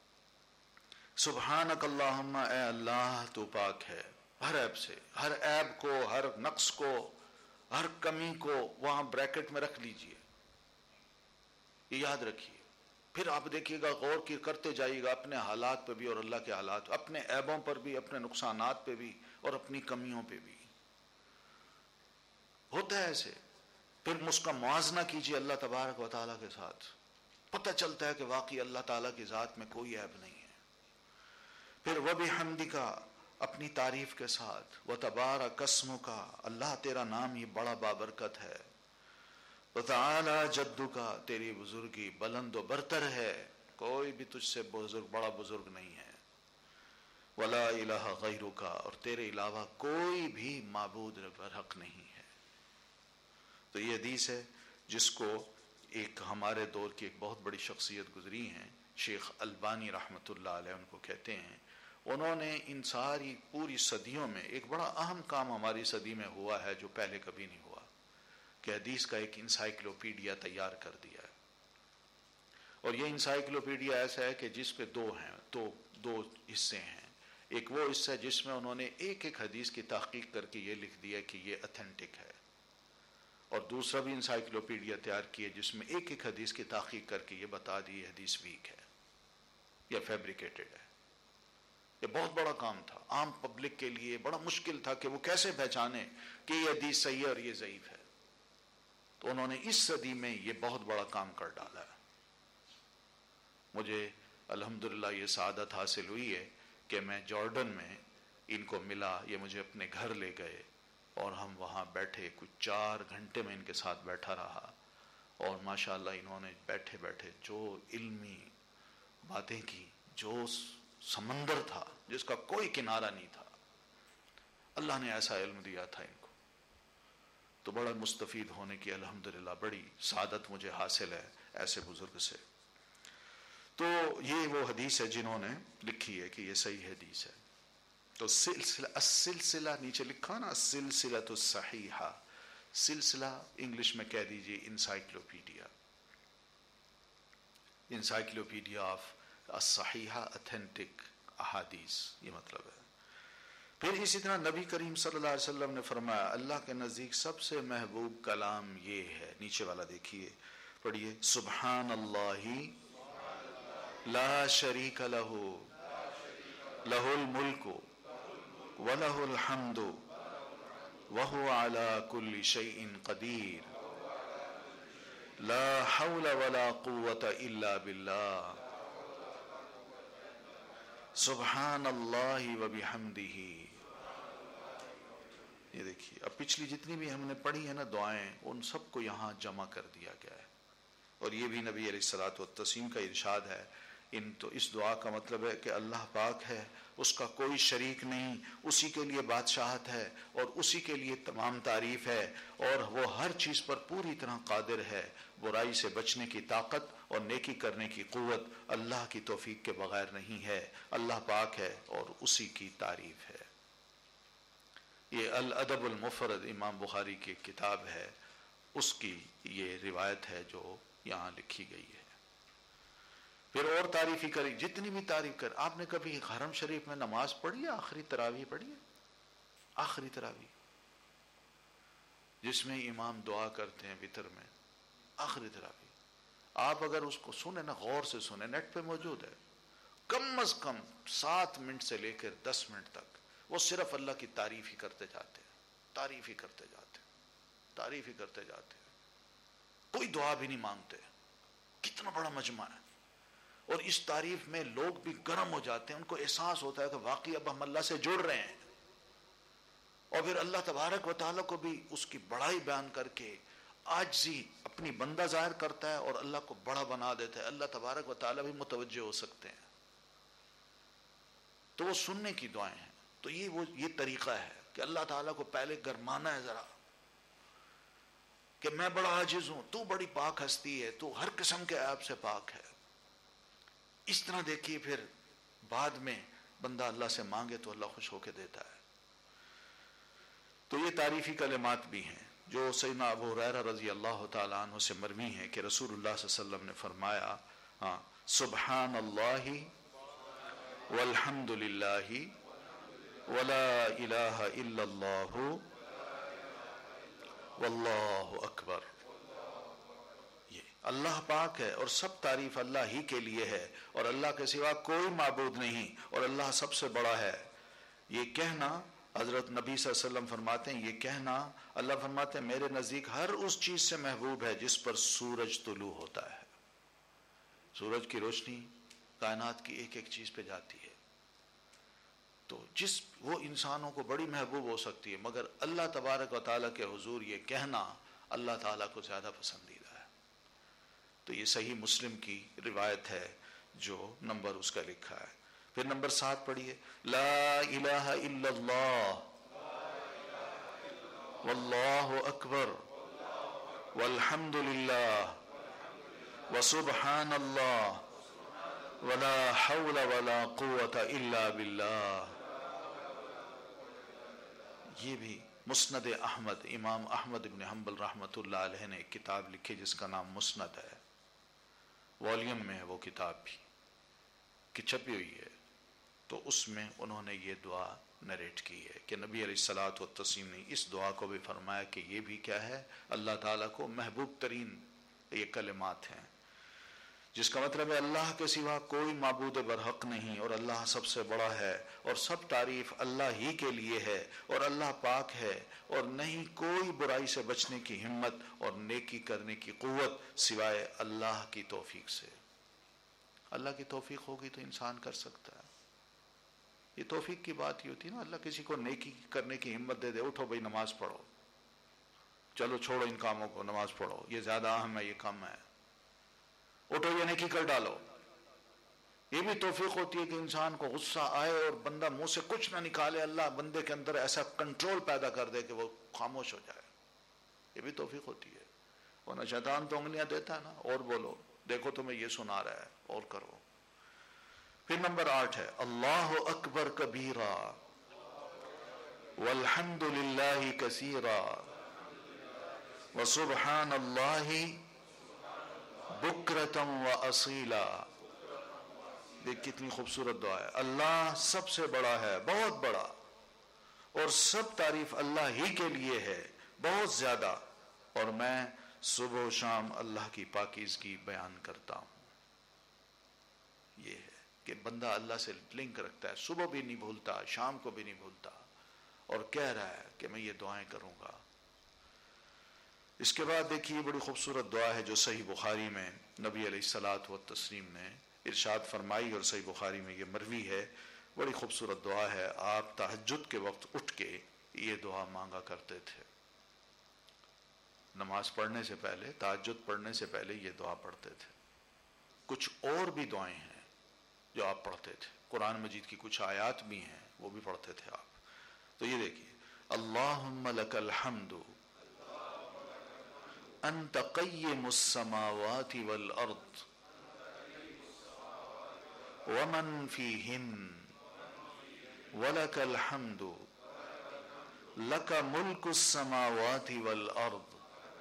سبحانک اللہم، اے اللہ تو پاک ہے ہر عیب سے، ہر عیب کو، ہر نقص کو، ہر کمی کو وہاں بریکٹ میں رکھ لیجئے، یہ یاد رکھیے. پھر آپ دیکھیے گا، غور کی کرتے جائیے گا اپنے حالات پہ بھی اور اللہ کے حالات، اپنے عیبوں پر بھی، اپنے نقصانات پہ بھی اور اپنی کمیوں پہ بھی. ہوتا ہے ایسے. پھر اس کا موازنہ کیجیے اللہ تبارک و تعالیٰ کے ساتھ، پتہ چلتا ہے کہ واقعی اللہ تعالیٰ کی ذات میں کوئی عیب نہیں ہے. پھر وبحمدک، اپنی تعریف کے ساتھ، وتبارک اسمک، اللہ تیرا نام یہ بڑا بابرکت ہے، وتعالی جدک، تیری بزرگی بلند و برتر ہے، کوئی بھی تجھ سے بزرگ، بڑا بزرگ نہیں ہے، ولا الہ غیرک، اور تیرے علاوہ کوئی بھی معبود برحق نہیں ہے. تو یہ حدیث ہے جس کو ایک ہمارے دور کی ایک بہت بڑی شخصیت گزری ہیں، شیخ البانی رحمۃ اللہ علیہ ان کو کہتے ہیں. انہوں نے ان ساری پوری صدیوں میں ایک بڑا اہم کام ہماری صدی میں ہوا ہے جو پہلے کبھی نہیں ہوا، کہ حدیث کا ایک انسائکلوپیڈیا تیار کر دیا ہے. اور یہ انسائکلوپیڈیا ایسا ہے کہ جس پہ دو حصے ہیں. ایک وہ حصہ جس میں انہوں نے ایک ایک حدیث کی تحقیق کر کے یہ لکھ دیا کہ یہ اتھینٹک ہے، اور دوسرا بھی انسائکلوپیڈیا تیار کی ہے جس میں ایک ایک حدیث کی تحقیق کر کے یہ بتا دی یہ حدیث ویک ہے یا فیبریکیٹڈ ہے. یہ بہت بڑا کام تھا، عام پبلک کے لیے بڑا مشکل تھا کہ وہ کیسے پہچانے کہ یہ حدیث صحیح ہے اور یہ ضعیف ہے. تو انہوں نے اس صدی میں یہ بہت بڑا کام کر ڈالا ہے. مجھے الحمدللہ یہ سعادت حاصل ہوئی ہے کہ میں جارڈن میں ان کو ملا، یہ مجھے اپنے گھر لے گئے اور ہم وہاں بیٹھے، کچھ 4 گھنٹے میں ان کے ساتھ بیٹھا رہا، اور ماشاءاللہ انہوں نے بیٹھے بیٹھے جو علمی باتیں کی، جو سمندر تھا جس کا کوئی کنارہ نہیں تھا، اللہ نے ایسا علم دیا تھا ان کو. تو بڑا مستفید ہونے کی الحمدللہ بڑی سعادت مجھے حاصل ہے ایسے بزرگ سے. تو یہ وہ حدیث ہے جنہوں نے لکھی ہے کہ یہ صحیح حدیث ہے. تو السلسلہ نیچے لکھا نا، السلسلۃ الصحیحہ، سلسلہ انگلش میں کہہ دیجئے انسائکلوپیڈیا، انسائکلوپیڈیا آف الصحیحہ اتھینٹک احادیث، یہ مطلب ہے. پھر اسی طرح نبی کریم صلی اللہ علیہ وسلم نے فرمایا اللہ کے نزدیک سب سے محبوب کلام یہ ہے، نیچے والا دیکھیے، پڑھیے، سبحان اللہ لا شریک لہ لہ الملک وَلَهُ الْحَمْدُ وَهُوَ عَلَى كُلِّ شَيْءٍ قَدِيرٌ لَا حَوْلَ وَلَا قُوَّةَ إِلَّا بِاللَّهِ سبحان اللہ وبحمدہ. یہ دیکھیے، اب پچھلی جتنی بھی ہم نے پڑھی ہیں نا دعائیں، ان سب کو یہاں جمع کر دیا گیا ہے. اور یہ بھی نبی علیہ الصلوۃ والتسلیم کا ارشاد ہے. تو اس دعا کا مطلب ہے کہ اللہ پاک ہے، اس کا کوئی شریک نہیں، اسی کے لیے بادشاہت ہے اور اسی کے لیے تمام تعریف ہے، اور وہ ہر چیز پر پوری طرح قادر ہے. برائی سے بچنے کی طاقت اور نیکی کرنے کی قوت اللہ کی توفیق کے بغیر نہیں ہے. اللہ پاک ہے اور اسی کی تعریف ہے. یہ الادب المفرد امام بخاری کی کتاب ہے، اس کی یہ روایت ہے جو یہاں لکھی گئی ہے. پھر اور تعریف ہی کری، جتنی بھی تعریف کر. آپ نے کبھی حرم شریف میں نماز پڑھی ہے؟ آخری تراویح پڑھی ہے؟ آخری تراویح جس میں امام دعا کرتے ہیں وتر میں، آخری تراویح آپ اگر اس کو سنیں نا، غور سے سنیں، نیٹ پہ موجود ہے، کم از کم 7 منٹ سے لے کر 10 منٹ تک وہ صرف اللہ کی تعریف ہی کرتے جاتے ہیں، تعریف ہی کرتے جاتے ہیں، تعریف ہی کرتے جاتے ہیں، کوئی دعا بھی نہیں مانگتے. کتنا بڑا مجمع ہے. اور اس تعریف میں لوگ بھی گرم ہو جاتے ہیں، ان کو احساس ہوتا ہے کہ واقعی اب ہم اللہ سے جڑ رہے ہیں، اور پھر اللہ تبارک و تعالیٰ کو بھی اس کی بڑائی بیان کر کے عاجزی اپنی بندہ ظاہر کرتا ہے اور اللہ کو بڑا بنا دیتا ہے، اللہ تبارک و تعالیٰ بھی متوجہ ہو سکتے ہیں، تو وہ سننے کی دعائیں ہیں۔ تو یہ طریقہ ہے کہ اللہ تعالیٰ کو پہلے گرمانا ہے ذرا، کہ میں بڑا عاجز ہوں، تو بڑی پاک ہستی ہے، تو ہر قسم کے عیب سے پاک ہے۔ اس طرح دیکھیے پھر بعد میں بندہ اللہ سے مانگے تو اللہ خوش ہو کے دیتا ہے۔ تو یہ تعریفی کلمات بھی ہیں جو سیدنا ابو ہریرہ رضی اللہ تعالیٰ عنہ سے مروی ہیں کہ رسول اللہ صلی اللہ علیہ وسلم نے فرمایا، سبحان اللہ والحمد للہ ولا الہ الا اللہ واللہ اکبر۔ یہ اللہ پاک ہے اور سب تعریف اللہ ہی کے لیے ہے، اور اللہ کے سوا کوئی معبود نہیں، اور اللہ سب سے بڑا ہے۔ یہ کہنا حضرت نبی صلی اللہ علیہ وسلم فرماتے ہیں، یہ کہنا اللہ فرماتے ہیں میرے نزدیک ہر اس چیز سے محبوب ہے جس پر سورج طلوع ہوتا ہے۔ سورج کی روشنی کائنات کی ایک ایک چیز پہ جاتی ہے، تو وہ انسانوں کو بڑی محبوب ہو سکتی ہے، مگر اللہ تبارک و تعالیٰ کے حضور یہ کہنا اللہ تعالیٰ کو زیادہ پسندیدہ ہے۔ تو یہ صحیح مسلم کی روایت ہے جو نمبر اس کا لکھا ہے۔ پھر نمبر 7 پڑھیے، لا الہ الا اللہ واللہ اکبر والحمد للہ وسبحان اللہ ولا حول ولا قوة الا باللہ۔ یہ بھی مسند احمد، امام احمد بن حنبل رحمۃ اللہ علیہ نے ایک کتاب لکھی جس کا نام مسند ہے، والیوم میں ہے وہ کتاب بھی کہ چھپی ہوئی ہے، تو اس میں انہوں نے یہ دعا نریٹ کی ہے کہ نبی علیہ الصلوۃ والتسلیم نے اس دعا کو بھی فرمایا کہ یہ بھی کیا ہے، اللہ تعالیٰ کو محبوب ترین یہ کلمات ہیں، جس کا مطلب ہے اللہ کے سوا کوئی معبود برحق نہیں، اور اللہ سب سے بڑا ہے، اور سب تعریف اللہ ہی کے لیے ہے، اور اللہ پاک ہے، اور نہیں کوئی برائی سے بچنے کی ہمت اور نیکی کرنے کی قوت سوائے اللہ کی توفیق سے۔ اللہ کی توفیق ہوگی تو انسان کر سکتا ہے۔ یہ توفیق کی بات یہ ہوتی ہے نا، اللہ کسی کو نیکی کرنے کی ہمت دے دے، اٹھو بھائی نماز پڑھو، چلو چھوڑو ان کاموں کو، نماز پڑھو، یہ زیادہ اہم ہے، یہ کم ہے، اٹھو یہ نیکی کر ڈالو۔ یہ بھی توفیق ہوتی ہے کہ انسان کو غصہ آئے اور بندہ منہ سے کچھ نہ نکالے، اللہ بندے کے اندر ایسا کنٹرول پیدا کر دے کہ وہ خاموش ہو جائے، یہ بھی توفیق ہوتی ہے۔ ورنہ شیطان تو انگلیاں دیتا ہے نا، اور بولو، دیکھو تمہیں یہ سنا رہا ہے، اور کرو۔ پھر نمبر 8 ہے، اللہ اکبر کبیرا والحمد للہ کثیرا وسبحان اللہ بکرتا واصیلا۔ دیکھ کتنی خوبصورت دعا ہے، اللہ سب سے بڑا ہے، بہت بڑا، اور سب تعریف اللہ ہی کے لیے ہے، بہت زیادہ، اور میں صبح و شام اللہ کی پاکیزگی بیان کرتا ہوں۔ یہ ہے کہ بندہ اللہ سے لنک رکھتا ہے، صبح بھی نہیں بھولتا، شام کو بھی نہیں بھولتا، اور کہہ رہا ہے کہ میں یہ دعائیں کروں گا۔ اس کے بعد دیکھیے بڑی خوبصورت دعا ہے جو صحیح بخاری میں نبی علیہ الصلوۃ والتسلیم نے ارشاد فرمائی، اور صحیح بخاری میں یہ مروی ہے، بڑی خوبصورت دعا ہے۔ آپ تہجد کے وقت اٹھ کے یہ دعا مانگا کرتے تھے، نماز پڑھنے سے پہلے، تہجد پڑھنے سے پہلے یہ دعا پڑھتے تھے۔ کچھ اور بھی دعائیں ہیں جو آپ پڑھتے تھے، قرآن مجید کی کچھ آیات بھی ہیں وہ بھی پڑھتے تھے آپ۔ تو یہ دیکھیے، اللہم لک الحمد انت قیم السماوات والارض ومن فیہن ولک الحمد لک ملک السماوات والارض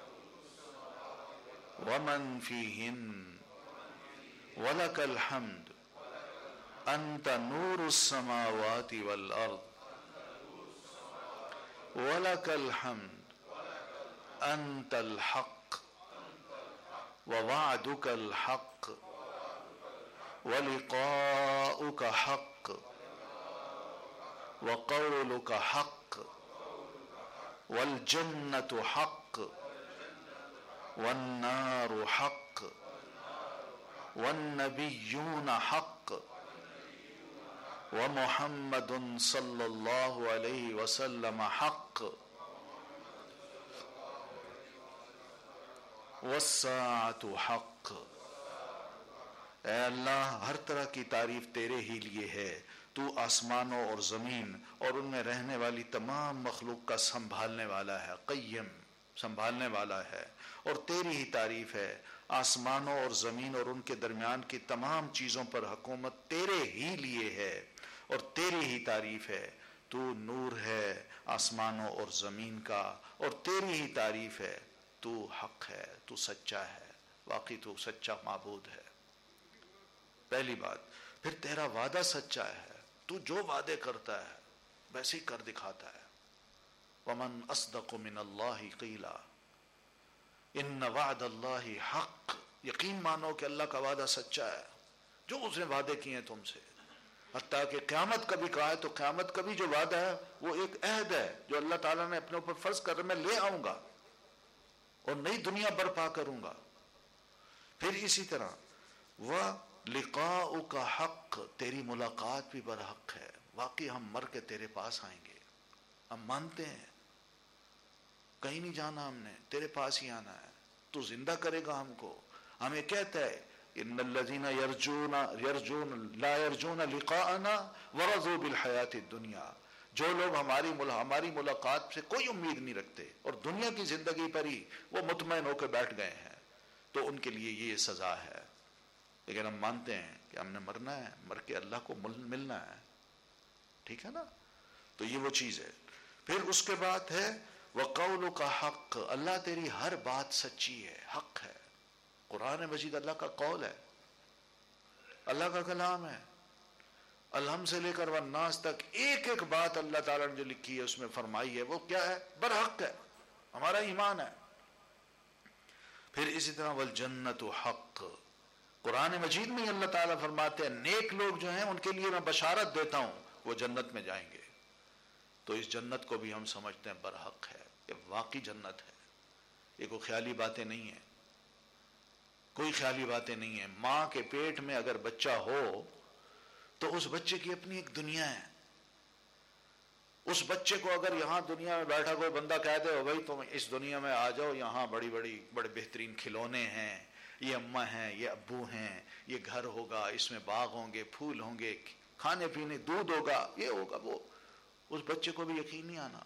ومن فیہن ولک الحمد انت نور السماوات والارض ولک الحمد انت الحق ووعدك الحق ولقاؤك حق وقولك حق والجنة حق والنار حق والنبیون حق ومحمد صلی اللہ علیہ وسلم حق والساعۃ حق۔ اے اللہ، ہر طرح کی تعریف تیرے ہی لیے ہے، تو آسمانوں اور زمین اور ان میں رہنے والی تمام مخلوق کا سنبھالنے والا ہے، قیم سنبھالنے والا ہے، اور تیری ہی تعریف ہے، آسمانوں اور زمین اور ان کے درمیان کی تمام چیزوں پر حکومت تیرے ہی لیے ہے، اور تیری ہی تعریف ہے، تو نور ہے آسمانوں اور زمین کا، اور تیری ہی تعریف ہے، تو حق ہے، تو سچا ہے، واقعی تو سچا معبود ہے۔ پہلی بات۔ پھر تیرا وعدہ سچا ہے، تو جو وعدے کرتا ہے ویسے ہی کر دکھاتا ہے۔ ومن اصدق من اللہ قیلا ان وعد اللہ حق۔ یقین مانو کہ اللہ کا وعدہ سچا ہے، جو اس نے وعدے کیے ہیں تم سے، حتیٰ کہ قیامت کا بھی کہا ہے، تو قیامت کا بھی جو وعدہ ہے وہ ایک عہد ہے جو اللہ تعالیٰ نے اپنے اوپر فرض کر، میں لے آؤں گا اور نئی دنیا برپا کروں گا۔ پھر اسی طرح وَلِقَاؤُكَ حق، تیری ملاقات بھی برحق ہے، واقعی ہم مر کے تیرے پاس آئیں گے، ہم مانتے ہیں، کہیں نہیں جانا، ہم نے تیرے پاس ہی آنا ہے، تو زندہ کرے گا ہم کو۔ ہمیں کہتا ہے ان الذین لا یرجون لقاءنا ورضوا بالحیاۃ الدنیا، جو لوگ ہماری ملاقات سے کوئی امید نہیں رکھتے اور دنیا کی زندگی پر ہی وہ مطمئن ہو کے بیٹھ گئے ہیں، تو ان کے لیے یہ سزا ہے۔ لیکن ہم مانتے ہیں کہ ہم نے مرنا ہے، مر کے اللہ کو ملنا ہے، ٹھیک ہے نا؟ تو یہ وہ چیز ہے۔ پھر اس کے بعد ہے وَقَوْلُكَ حق، اللہ تیری ہر بات سچی ہے، حق ہے۔ قرآن مجید اللہ کا قول ہے، اللہ کا کلام ہے، الحمد سے لے کر والناس تک ایک ایک بات اللہ تعالیٰ نے جو لکھی ہے اس میں فرمائی ہے، وہ کیا ہے؟ برحق ہے، ہمارا ایمان ہے۔ پھر اسی طرح والجنت حق، قرآن مجید میں اللہ تعالیٰ فرماتے ہیں نیک لوگ جو ہیں ان کے لیے میں بشارت دیتا ہوں، وہ جنت میں جائیں گے۔ تو اس جنت کو بھی ہم سمجھتے ہیں برحق ہے، یہ واقعی جنت ہے، یہ کوئی خیالی باتیں نہیں ہیں، کوئی خیالی باتیں نہیں ہیں۔ ماں کے پیٹ میں اگر بچہ ہو تو اس بچے کی اپنی ایک دنیا ہے۔ اس بچے کو اگر یہاں دنیا میں بیٹھا کوئی بندہ کہہ دے ہو بھائی تم اس دنیا میں آ جاؤ، یہاں بڑے بہترین کھلونے ہیں، یہ اماں ہیں، یہ ابو ہیں، یہ گھر ہوگا، اس میں باغ ہوں گے، پھول ہوں گے، کھانے پینے، دودھ ہوگا، یہ ہوگا وہ، اس بچے کو بھی یقین نہیں آنا،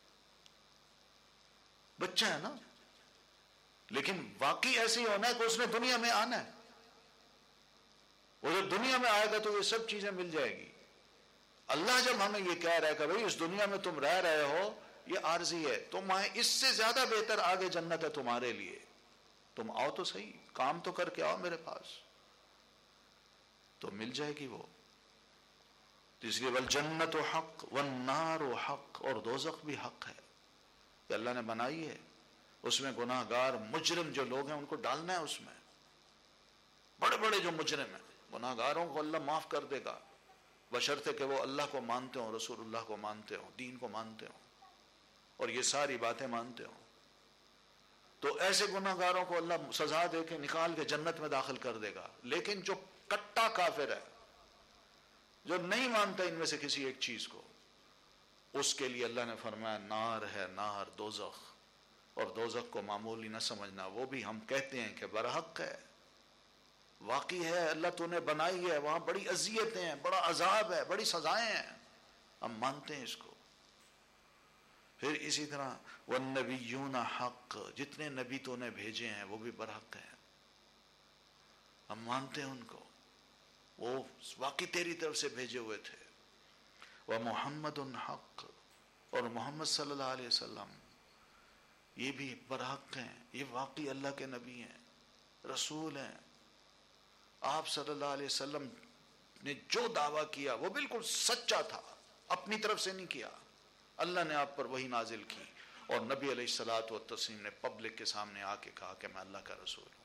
بچہ ہے نا۔ لیکن واقعی ایسی ہونا ہے کہ اس نے دنیا میں آنا ہے، وہ جب دنیا میں آئے گا تو یہ سب چیزیں مل جائے گی۔ اللہ جب ہمیں یہ کہہ رہا ہے کہ بھائی اس دنیا میں تم رہ رہے ہو یہ عارضی ہے، تم آئے، اس سے زیادہ بہتر آگے جنت ہے تمہارے لیے، تم آؤ تو صحیح، کام تو کر کے آؤ میرے پاس، تو مل جائے گی وہ۔ تو اس لیے والجنت حق والنار حق، اور دوزخ بھی حق ہے کہ اللہ نے بنائی ہے، اس میں گناہ گار مجرم جو لوگ ہیں ان کو ڈالنا ہے، اس میں بڑے بڑے جو مجرم ہیں گناہ گاروں کو اللہ معاف کر دے گا، بشرطے کہ وہ اللہ کو مانتے ہوں، رسول اللہ کو مانتے ہوں، دین کو مانتے ہوں اور یہ ساری باتیں مانتے ہوں۔ تو ایسے گناہ گاروں کو اللہ سزا دے کے نکال کے جنت میں داخل کر دے گا۔ لیکن جو کٹا کافر ہے، جو نہیں مانتا ان میں سے کسی ایک چیز کو، اس کے لیے اللہ نے فرمایا نار ہے، نار، دوزخ، اور دوزخ کو معمولی نہ سمجھنا، وہ بھی ہم کہتے ہیں کہ برحق ہے، واقعی ہے، اللہ تو نے بنائی ہے، وہاں بڑی اذیتیں ہیں، بڑا عذاب ہے، بڑی سزائیں ہیں، ہم مانتے ہیں اس کو۔ پھر اسی طرح والنبیون حق، جتنے نبی تو نے بھیجے ہیں وہ بھی برحق ہیں، ہم مانتے ہیں ان کو، وہ واقعی تیری طرف سے بھیجے ہوئے تھے۔ ومحمد حق، اور محمد صلی اللہ علیہ وسلم یہ بھی برحق ہیں، یہ واقعی اللہ کے نبی ہیں، رسول ہیں۔ آپ صلی اللہ علیہ وسلم نے جو دعویٰ کیا وہ بالکل سچا تھا، اپنی طرف سے نہیں کیا، اللہ نے آپ پر وہی نازل کی، اور نبی علیہ الصلوۃ والتسلیم نے پبلک کے سامنے آ کے کہا کہ میں اللہ کا رسول ہوں۔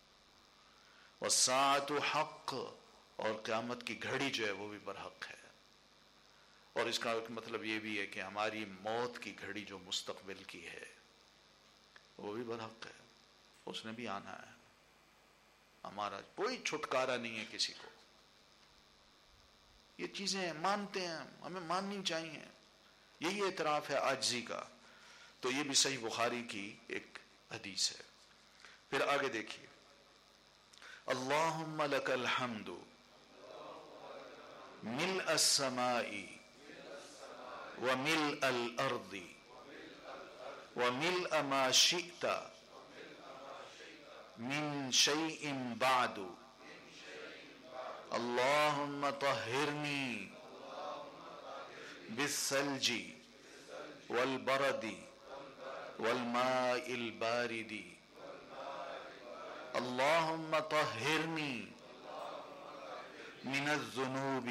والساعۃ حق، اور قیامت کی گھڑی جو ہے وہ بھی برحق ہے، اور اس کا ایک مطلب یہ بھی ہے کہ ہماری موت کی گھڑی جو مستقبل کی ہے وہ بھی برحق ہے، اس نے بھی آنا ہے، ہمارا کوئی چھٹکارا نہیں ہے کسی کو. یہ چیزیں مانتے ہیں، ہمیں ماننی چاہیے. یہی اعتراف ہے عاجزی کا. تو یہ بھی صحیح بخاری کی ایک حدیث ہے. پھر آگے دیکھیے، اللہم لک الحمد ملء السماء وملء الارض وملء ما شئت من شيء بعد اللهم طهرني بالثلج والبرد والماء البارد اللهم طهرني من الذنوب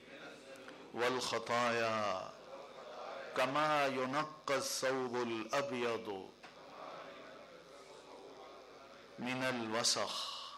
والخطايا كما ينقى الثوب الأبيض من الوسخ.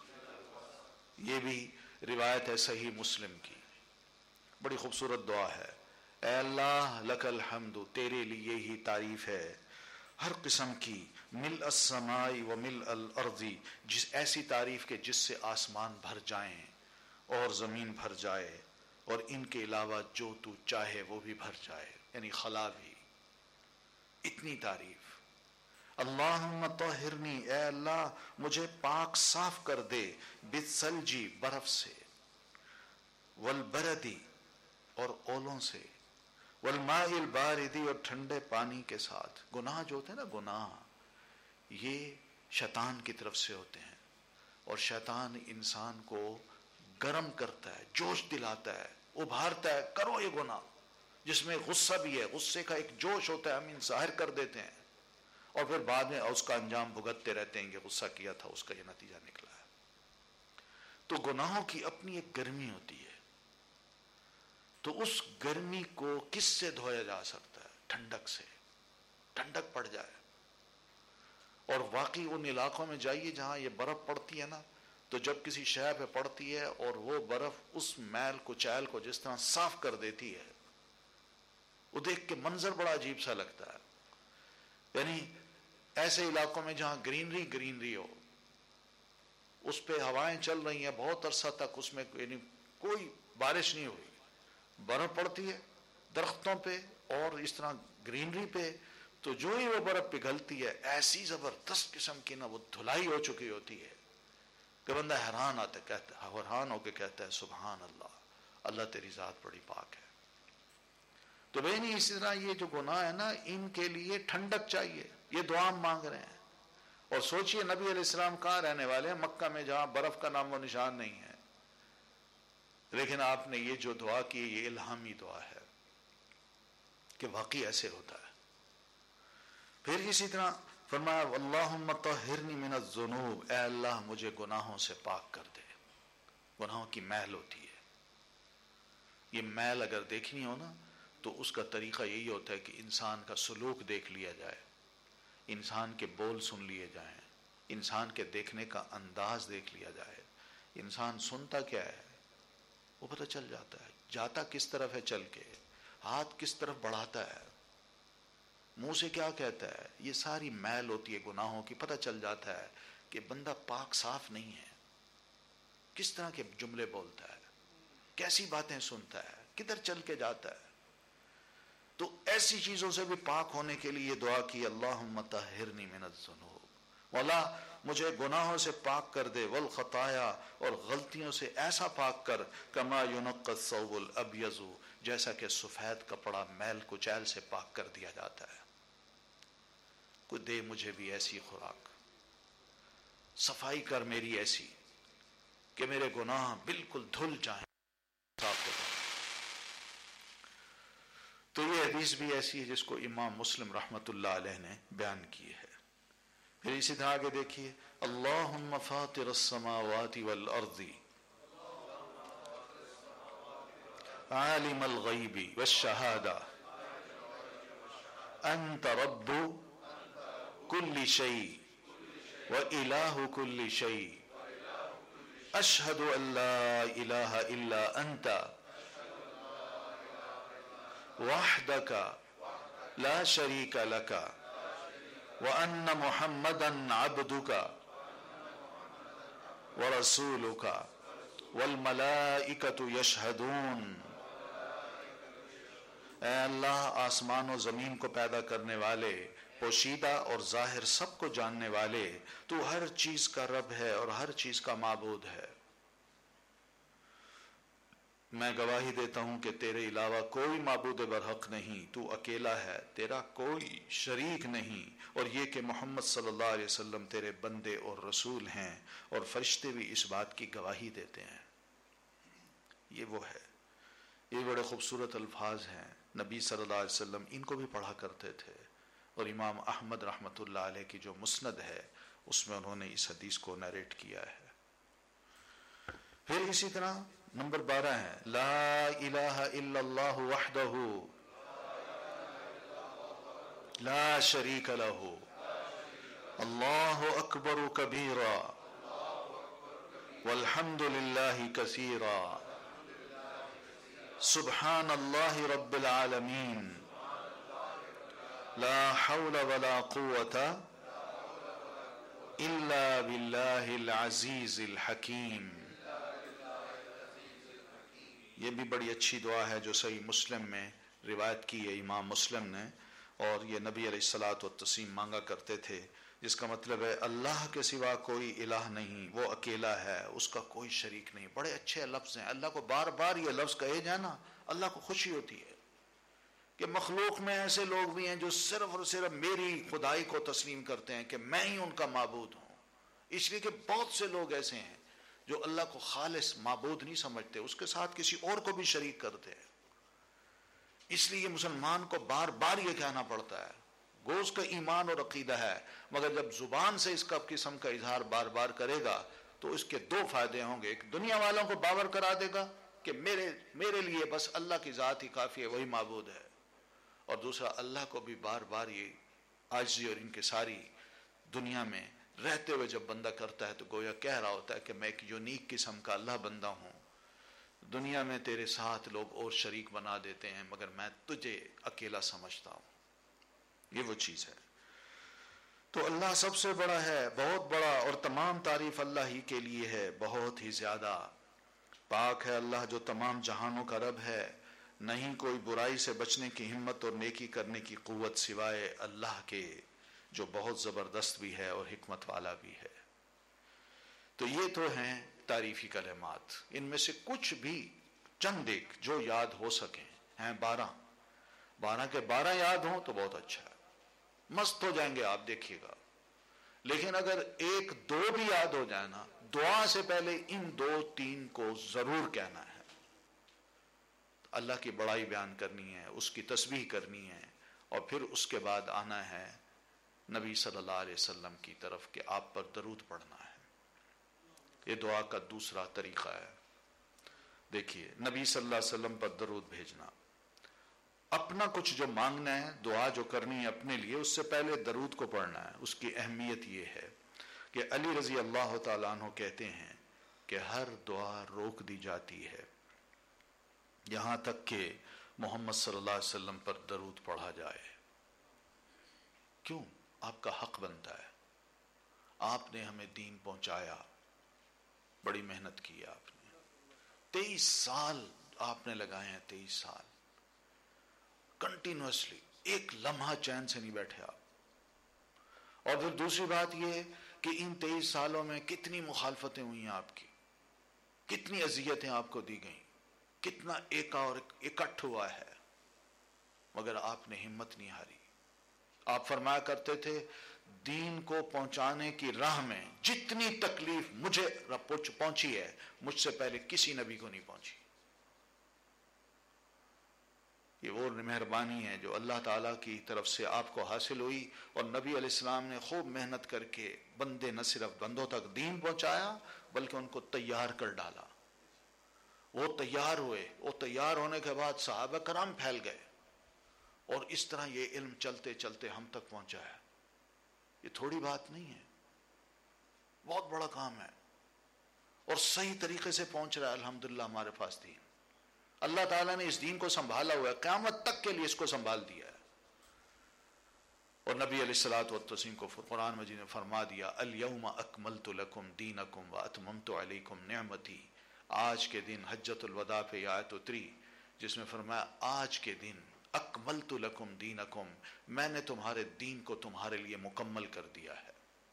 یہ بھی روایت ہے صحیح مسلم کی. بڑی خوبصورت دعا ہے. اے اللہ لک الحمد، تیرے لیے ہی تعریف ہے ہر قسم کی، ملء السماء و ملء الارض، جس ایسی تعریف کے جس سے آسمان بھر جائیں اور زمین بھر جائے، اور ان کے علاوہ جو تو چاہے وہ بھی بھر جائے، یعنی خلا بھی. اتنی تعریف. اللہم طہرنی، اے اللہ مجھے پاک صاف کر دے، بالثلجی برف سے، والبردی اور اولوں سے، والماء الباردی اور ٹھنڈے پانی کے ساتھ. گناہ جو ہوتے ہیں نا، گناہ یہ شیطان کی طرف سے ہوتے ہیں، اور شیطان انسان کو گرم کرتا ہے، جوش دلاتا ہے، ابھارتا ہے، کرو یہ گناہ، جس میں غصہ بھی ہے. غصے کا ایک جوش ہوتا ہے، ہم ظاہر کر دیتے ہیں، اور پھر بعد میں اس کا انجام بھگتتے رہتے ہیں کہ غصہ کیا تھا، اس کا یہ نتیجہ نکلا ہے. تو گناہوں کی اپنی ایک گرمی ہوتی ہے. تو اس گرمی کو کس سے دھویا جا سکتا ہے؟ ٹھنڈک سے. ٹھنڈک پڑ جائے. اور واقعی ان علاقوں میں جائیے جہاں یہ برف پڑتی ہے نا، تو جب کسی شے پہ پڑتی ہے اور وہ برف اس میل کو، چیل کو جس طرح صاف کر دیتی ہے، وہ دیکھ کے منظر بڑا عجیب سا لگتا ہے. یعنی ایسے علاقوں میں جہاں گرینری ہو، اس پہ ہوائیں چل رہی ہیں بہت عرصہ تک، اس میں یعنی کوئی بارش نہیں ہوئی، برف پڑتی ہے درختوں پہ اور اس طرح گرینری پہ، تو جو ہی وہ برف پگھلتی ہے، ایسی زبردست قسم کی نا وہ دھلائی ہو چکی ہوتی ہے کہ بندہ حیران ہو کے کہتا ہے سبحان اللہ، اللہ تیری ذات بڑی پاک ہے. تو بہنی اسی طرح یہ جو گناہ ہے نا، ان کے لیے ٹھنڈک چاہیے. یہ دعا مانگ رہے ہیں. اور سوچئے نبی علیہ السلام کہاں رہنے والے ہیں؟ مکہ میں، جہاں برف کا نام و نشان نہیں ہے. لیکن آپ نے یہ جو دعا کی، یہ الہامی دعا ہے کہ واقعی ایسے ہوتا ہے. پھر اسی طرح فرمایا اللہم طہرنی من الذنوب، اے اللہ مجھے گناہوں سے پاک کر دے. گناہوں کی میل ہوتی ہے. یہ میل اگر دیکھنی ہو نا تو اس کا طریقہ یہی ہوتا ہے کہ انسان کا سلوک دیکھ لیا جائے، انسان کے بول سن لیے جائیں، انسان کے دیکھنے کا انداز دیکھ لیا جائے. انسان سنتا کیا ہے وہ پتہ چل جاتا ہے، جاتا کس طرف ہے چل کے، ہاتھ کس طرف بڑھاتا ہے، منہ سے کیا کہتا ہے. یہ ساری میل ہوتی ہے گناہوں کی. پتہ چل جاتا ہے کہ بندہ پاک صاف نہیں ہے، کس طرح کے جملے بولتا ہے، کیسی باتیں سنتا ہے، کدھر چل کے جاتا ہے. تو ایسی چیزوں سے بھی پاک ہونے کے لیے دعا کی اللہم طہرنی من الذنوب، مولا مجھے گناہوں سے پاک کر دے، والخطایا اور غلطیوں سے ایسا پاک کر، کما ینقی الثوب الابیض جیسا کہ سفید کپڑا میل کچیل سے پاک کر دیا جاتا ہے. کوئی دے مجھے بھی ایسی خوراک، صفائی کر میری ایسی کہ میرے گناہ بالکل دھل جائیں، صاف ہو جائیں. تو یہ حدیث بھی ایسی ہے جس کو امام مسلم رحمۃ اللہ علیہ نے بیان کی ہے. پھر اسی طرح آگے دیکھیے اللہم فاطر السماوات والارض عالم الغیب والشہادہ انت رب کل شیء وإلہ کل شیء اشہد ان لا الہ الا انت وحدک لا شریک لک وأن محمدا عبدك वरसूलुका वल्मलाइकतु यशहदून। ऐ अल्लाह, आसमान और जमीन को पैदा करने वाले, पोशीदा और जाहिर सबको जानने वाले, तू हर चीज का रब है और हर चीज का माबूद है। मैं गवाही देता हूं कि तेरे अलावा कोई माबूद बरहक नहीं, तू अकेला है, तेरा कोई शरीक नहीं, और ये कि मोहम्मद सल्लल्लाहु अलैहि वसल्लम तेरे बंदे और रसूल हैं, और फरिश्ते भी इस बात की गवाही देते हैं। ये वो है, ये बड़े खूबसूरत अल्फाज हैं। नबी सल्लल्लाहु अलैहि वसल्लम इनको भी पढ़ा करते थे, और इमाम अहमद रहमतुल्लाह अलैह की जो मुस्नद है उसमें उन्होंने इस हदीस को नरेट किया है। फिर इसी तरह नंबर 12 है, ला इलाहा इल्लल्लाहु वहदहु ला शरीक लहू अल्लाहु अकबर कबीरा वल्हम्दुलिल्लाहि कसीरा सुब्हानल्लाहि रब्बिल आलमीन ला हौला वला कुव्वता इल्ला बिल्लाहिल अजीजिल हकीम। ये भी बड़ी अच्छी दुआ है जो सही मुस्लिम में रिवायत की है इमाम मुस्लिम ने, और ये नबी अलैहिस्सलातु वत्तस्लीम मांगा करते थे, जिसका मतलब है अल्लाह के सिवा कोई इलाह नहीं, वो अकेला है, उसका कोई शरीक नहीं। बड़े अच्छे लफ्ज़ हैं, अल्लाह को बार बार ये लफ्ज़ कहे जाए ना, अल्लाह को खुशी होती है कि मखलूक में ऐसे लोग भी हैं जो सिर्फ और सिर्फ मेरी खुदाई को तस्लीम करते हैं कि मैं ही उनका माबूद हूँ। इसलिए कि बहुत से लोग ऐसे हैं जो अल्लाह को खालिस माबूद नहीं समझते, उसके साथ किसी और को भी शरीक करते हैं। इसलिए मुसलमान को बार बार ये कहना पड़ता है, गोश्त का ईमान और अकीदा है, मगर जब जुबान से इसका किस्म का इजहार बार बार करेगा तो इसके दो फायदे होंगे। एक, दुनिया वालों को बावर करा देगा कि मेरे लिए बस अल्लाह की जात ही काफी है, वही माबूद है, और दूसरा, अल्लाह को भी बार बार ये आजिज़ी और इनके सारी दुनिया में रहते हुए जब बंदा करता है तो गोया कह रहा होता है कि मैं एक यूनिक किस्म का अल्लाह बंदा हूँ। दुनिया में तेरे साथ लोग और शरीक बना देते हैं, मगर मैं तुझे अकेला समझता हूँ। ये वो चीज़ है। तो अल्लाह सबसे बड़ा है, बहुत बड़ा, और तमाम तारीफ अल्लाह ही के लिए है, बहुत ही ज्यादा पाक है अल्लाह जो तमाम जहानों का रब है। नहीं कोई बुराई से बचने की हिम्मत और नेकी करने की कुव्वत सिवाय अल्लाह के, जो बहुत जबरदस्त भी है और हिकमत वाला भी है। तो ये तो हैं तारीफी कलमात, इनमें से कुछ भी चंद एक जो याद हो सके हैं 12 के 12 याद हों तो बहुत अच्छा है, मस्त हो जाएंगे आप, देखिएगा। लेकिन अगर एक दो भी याद हो जाए ना, दुआ से पहले इन 2-3 को जरूर कहना है। अल्लाह की बड़ाई बयान करनी है, उसकी तस्बीह करनी है, और फिर उसके बाद आना है नबी सल्लल्लाहु अलैहि वसल्लम की तरफ कि आप पर दरूद पढ़ना है। ये दुआ का दूसरा तरीका है। देखिए, नबी सल्लल्लाहु अलैहि वसल्लम पर दरूद भेजना, अपना कुछ जो मांगना है, दुआ जो करनी है अपने लिए, उससे पहले दरूद को पढ़ना है। उसकी अहमियत ये है कि अली रजी अल्लाह तआला अन्हु कहते हैं कि हर दुआ रोक दी जाती है यहां तक कि मोहम्मद सल्लल्लाहु अलैहि वसल्लम पर दरूद पढ़ा जाए। क्यों? आपका हक बनता है, आपने हमें दीन पहुंचाया, बड़ी मेहनत की है आपने, 23 साल आपने लगाए हैं, 23 साल कंटिन्यूअसली, एक लम्हा चैन से नहीं बैठे आप। और फिर दूसरी बात यह कि इन 23 सालों में कितनी मुखालफतें हुई हैं आपकी, कितनी अजियतें आपको दी गई, कितना एका और इकट्ठ हुआ है, मगर आपने हिम्मत नहीं हारी। आप फरमाया करते थे, दीन को पहुंचाने की राह में जितनी तकलीफ मुझे पहुंची है, मुझसे पहले किसी नबी को नहीं पहुंची। ये वो मेहरबानी है जो अल्लाह ताला की तरफ से आपको हासिल हुई, और नबी अलैहिस्सलाम ने खूब मेहनत करके बंदे न सिर्फ बंदों तक दीन पहुंचाया बल्कि उनको तैयार कर डाला। वो तैयार हुए, वो तैयार होने के बाद सहाबा कराम फैल गए, और इस तरह ये इल्म चलते चलते हम तक पहुंचा है। ये थोड़ी बात नहीं है, बहुत बड़ा काम है, और सही तरीके से पहुंच रहा है अल्हम्दुलिल्लाह हमारे पास दीन। अल्लाह ताला ने इस दीन को संभाला हुआ है, क़यामत तक के लिए इसको संभाल दिया है। اور نبی علیہ الصلوۃ والتسلیم کو قرآن مجید نے فرما دیا الیوم اکملت لکم دینکم واتممت علیکم نعمتی. آج کے دن حجۃ الوداع پہ یہ آیت اتری جس میں فرمایا آج کے دن اکملت لکم دینکم، میں نے تمہارے دین کو تمہارے لیے مکمل کر دیا ہے.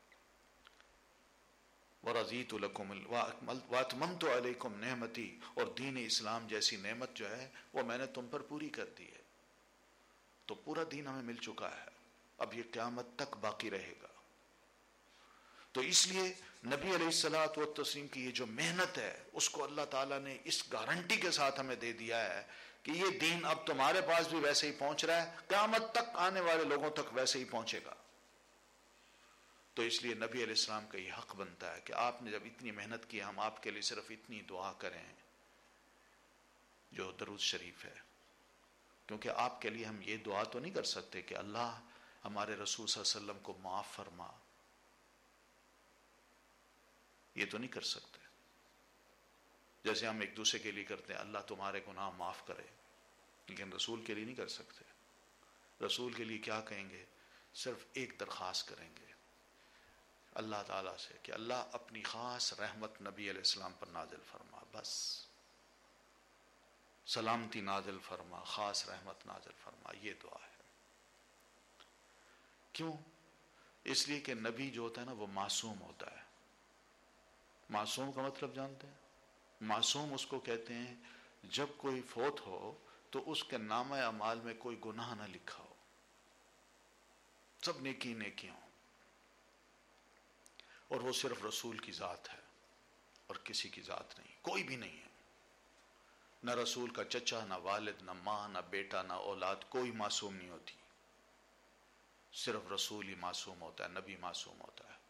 ورضیت لکم واتممت علیکم نعمتی، اور دین اسلام جیسی نعمت جو ہے وہ میں نے تم پر پوری کر دی ہے. تو پورا دین ہمیں مل چکا ہے، اب یہ قیامت تک باقی رہے گا. تو اس لیے نبی علیہ الصلوۃ والتسلیم کی یہ جو محنت ہے اس کو اللہ تعالیٰ نے اس گارنٹی کے ساتھ ہمیں دے دیا ہے کہ یہ دین اب تمہارے پاس بھی ویسے ہی پہنچ رہا ہے، قیامت تک آنے والے لوگوں تک ویسے ہی پہنچے گا. تو اس لیے نبی علیہ السلام کا یہ حق بنتا ہے کہ آپ نے جب اتنی محنت کی، ہم آپ کے لیے صرف اتنی دعا کریں جو درود شریف ہے. کیونکہ آپ کے لیے ہم یہ دعا تو نہیں کر سکتے کہ اللہ ہمارے رسول صلی اللہ علیہ وسلم کو معاف فرما، یہ تو نہیں کر سکتے. جیسے ہم ایک دوسرے کے لیے کرتے ہیں اللہ تمہارے گناہ معاف کرے، لیکن رسول کے لیے نہیں کر سکتے. رسول کے لیے کیا کہیں گے؟ صرف ایک درخواست کریں گے اللہ تعالیٰ سے کہ اللہ اپنی خاص رحمت نبی علیہ السلام پر نازل فرما، بس سلامتی نازل فرما، خاص رحمت نازل فرما. یہ دعا ہے. کیوں؟ اس لیے کہ نبی جو ہوتا ہے نا وہ معصوم ہوتا ہے. معصوم کا مطلب جانتے ہیں؟ معصوم اس کو کہتے ہیں جب کوئی فوت ہو تو اس کے نامہ اعمال میں کوئی گناہ نہ لکھا ہو، سب نیکی نیکی ہوں، اور وہ صرف رسول کی ذات ہے اور کسی کی ذات نہیں، کوئی بھی نہیں ہے. نہ رسول کا چچا، نہ والد، نہ ماں، نہ بیٹا، نہ اولاد، کوئی معصوم نہیں ہوتی. صرف رسول ہی معصوم ہوتا ہے، نبی معصوم ہوتا ہے.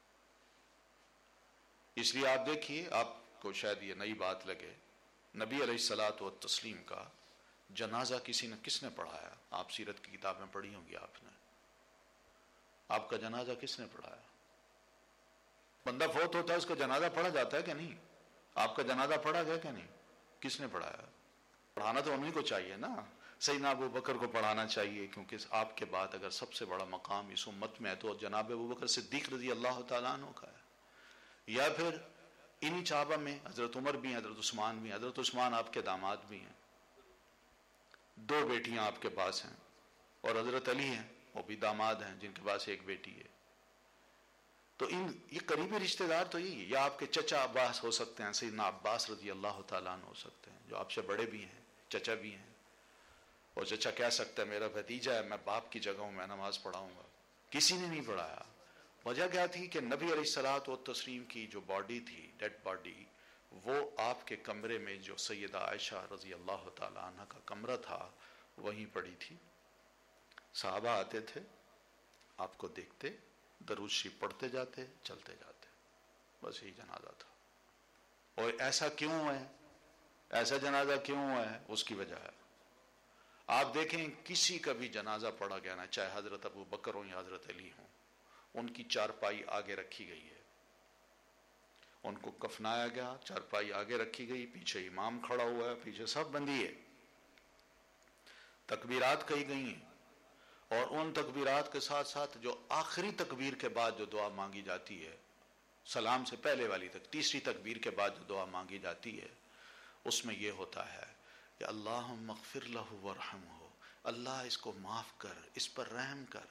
اس لیے آپ دیکھیے، آپ کو شاید یہ نئی بات لگے، نبی علیہ الصلوۃ والتسلیم کا جنازہ کس نے پڑھایا؟ آپ سیرت کی کتاب میں پڑھی ہوں گی آپ نے. آپ کا جنازہ کس نے پڑھایا؟ بندہ فوت ہوتا ہے اس کا جنازہ پڑھا جاتا ہے کہ نہیں؟ آپ کا جنازہ پڑھا گیا کہ نہیں؟ کس نے پڑھایا؟ پڑھانا تو انہیں کو چاہیے نا. سیدنا ابو بکر کو پڑھانا چاہیے، کیونکہ آپ کے بعد اگر سب سے بڑا مقام اس امت میں ہے تو جناب ابو بکر صدیق رضی اللہ تعالیٰ عنہ کا ہے. یا پھر انہی صحابہ میں حضرت عمر بھی ہیں، حضرت عثمان بھی ہیں. حضرت عثمان آپ کے داماد بھی ہیں، 2 بیٹیاں آپ کے پاس ہیں، اور حضرت علی ہیں وہ بھی داماد ہیں جن کے پاس ایک بیٹی ہے. تو یہ قریبی رشتہ دار تو یہی ہے. یا آپ کے چچا عباس ہو سکتے ہیں، سیدنا عباس رضی اللہ تعالیٰ عنہ ہو سکتے ہیں جو آپ سے بڑے بھی ہیں، چچا بھی ہیں. اور چچا کہہ سکتا ہے میرا بھتیجا ہے، میں باپ کی جگہ ہوں، میں نماز پڑھاؤں گا. کسی نے نہیں پڑھایا. وجہ کیا تھی کہ نبی علیہ الصلوۃ والتسلیم کی جو باڈی تھی، ڈیڈ باڈی، وہ آپ کے کمرے میں جو سیدہ عائشہ رضی اللہ تعالیٰ عنہ کا کمرہ تھا وہیں پڑی تھی. صحابہ آتے تھے، آپ کو دیکھتے، درود شریف پڑھتے جاتے، چلتے جاتے. بس یہی جنازہ تھا. اور ایسا کیوں ہے؟ ایسا جنازہ کیوں ہے؟ اس کی وجہ ہے. آپ دیکھیں کسی کا بھی جنازہ پڑھا گیا نا، چاہے حضرت ابو بکر ہوں یا حضرت علی ہوں، ان کی چارپائی آگے رکھی گئی ہے، ان کو کفنایا گیا، چارپائی آگے رکھی گئی، پیچھے امام کھڑا ہوا ہے، پیچھے سب بندی ہے، تکبیرات کہی گئی ہیں. اور ان تکبیرات کے ساتھ ساتھ جو آخری تکبیر کے بعد جو دعا مانگی جاتی ہے، سلام سے پہلے والی تیسری تکبیر کے بعد جو دعا مانگی جاتی ہے، اس میں یہ ہوتا ہے کہ اللہم اغفر لہ ورحمہ، اللہ اس کو معاف کر، اس پر رحم کر.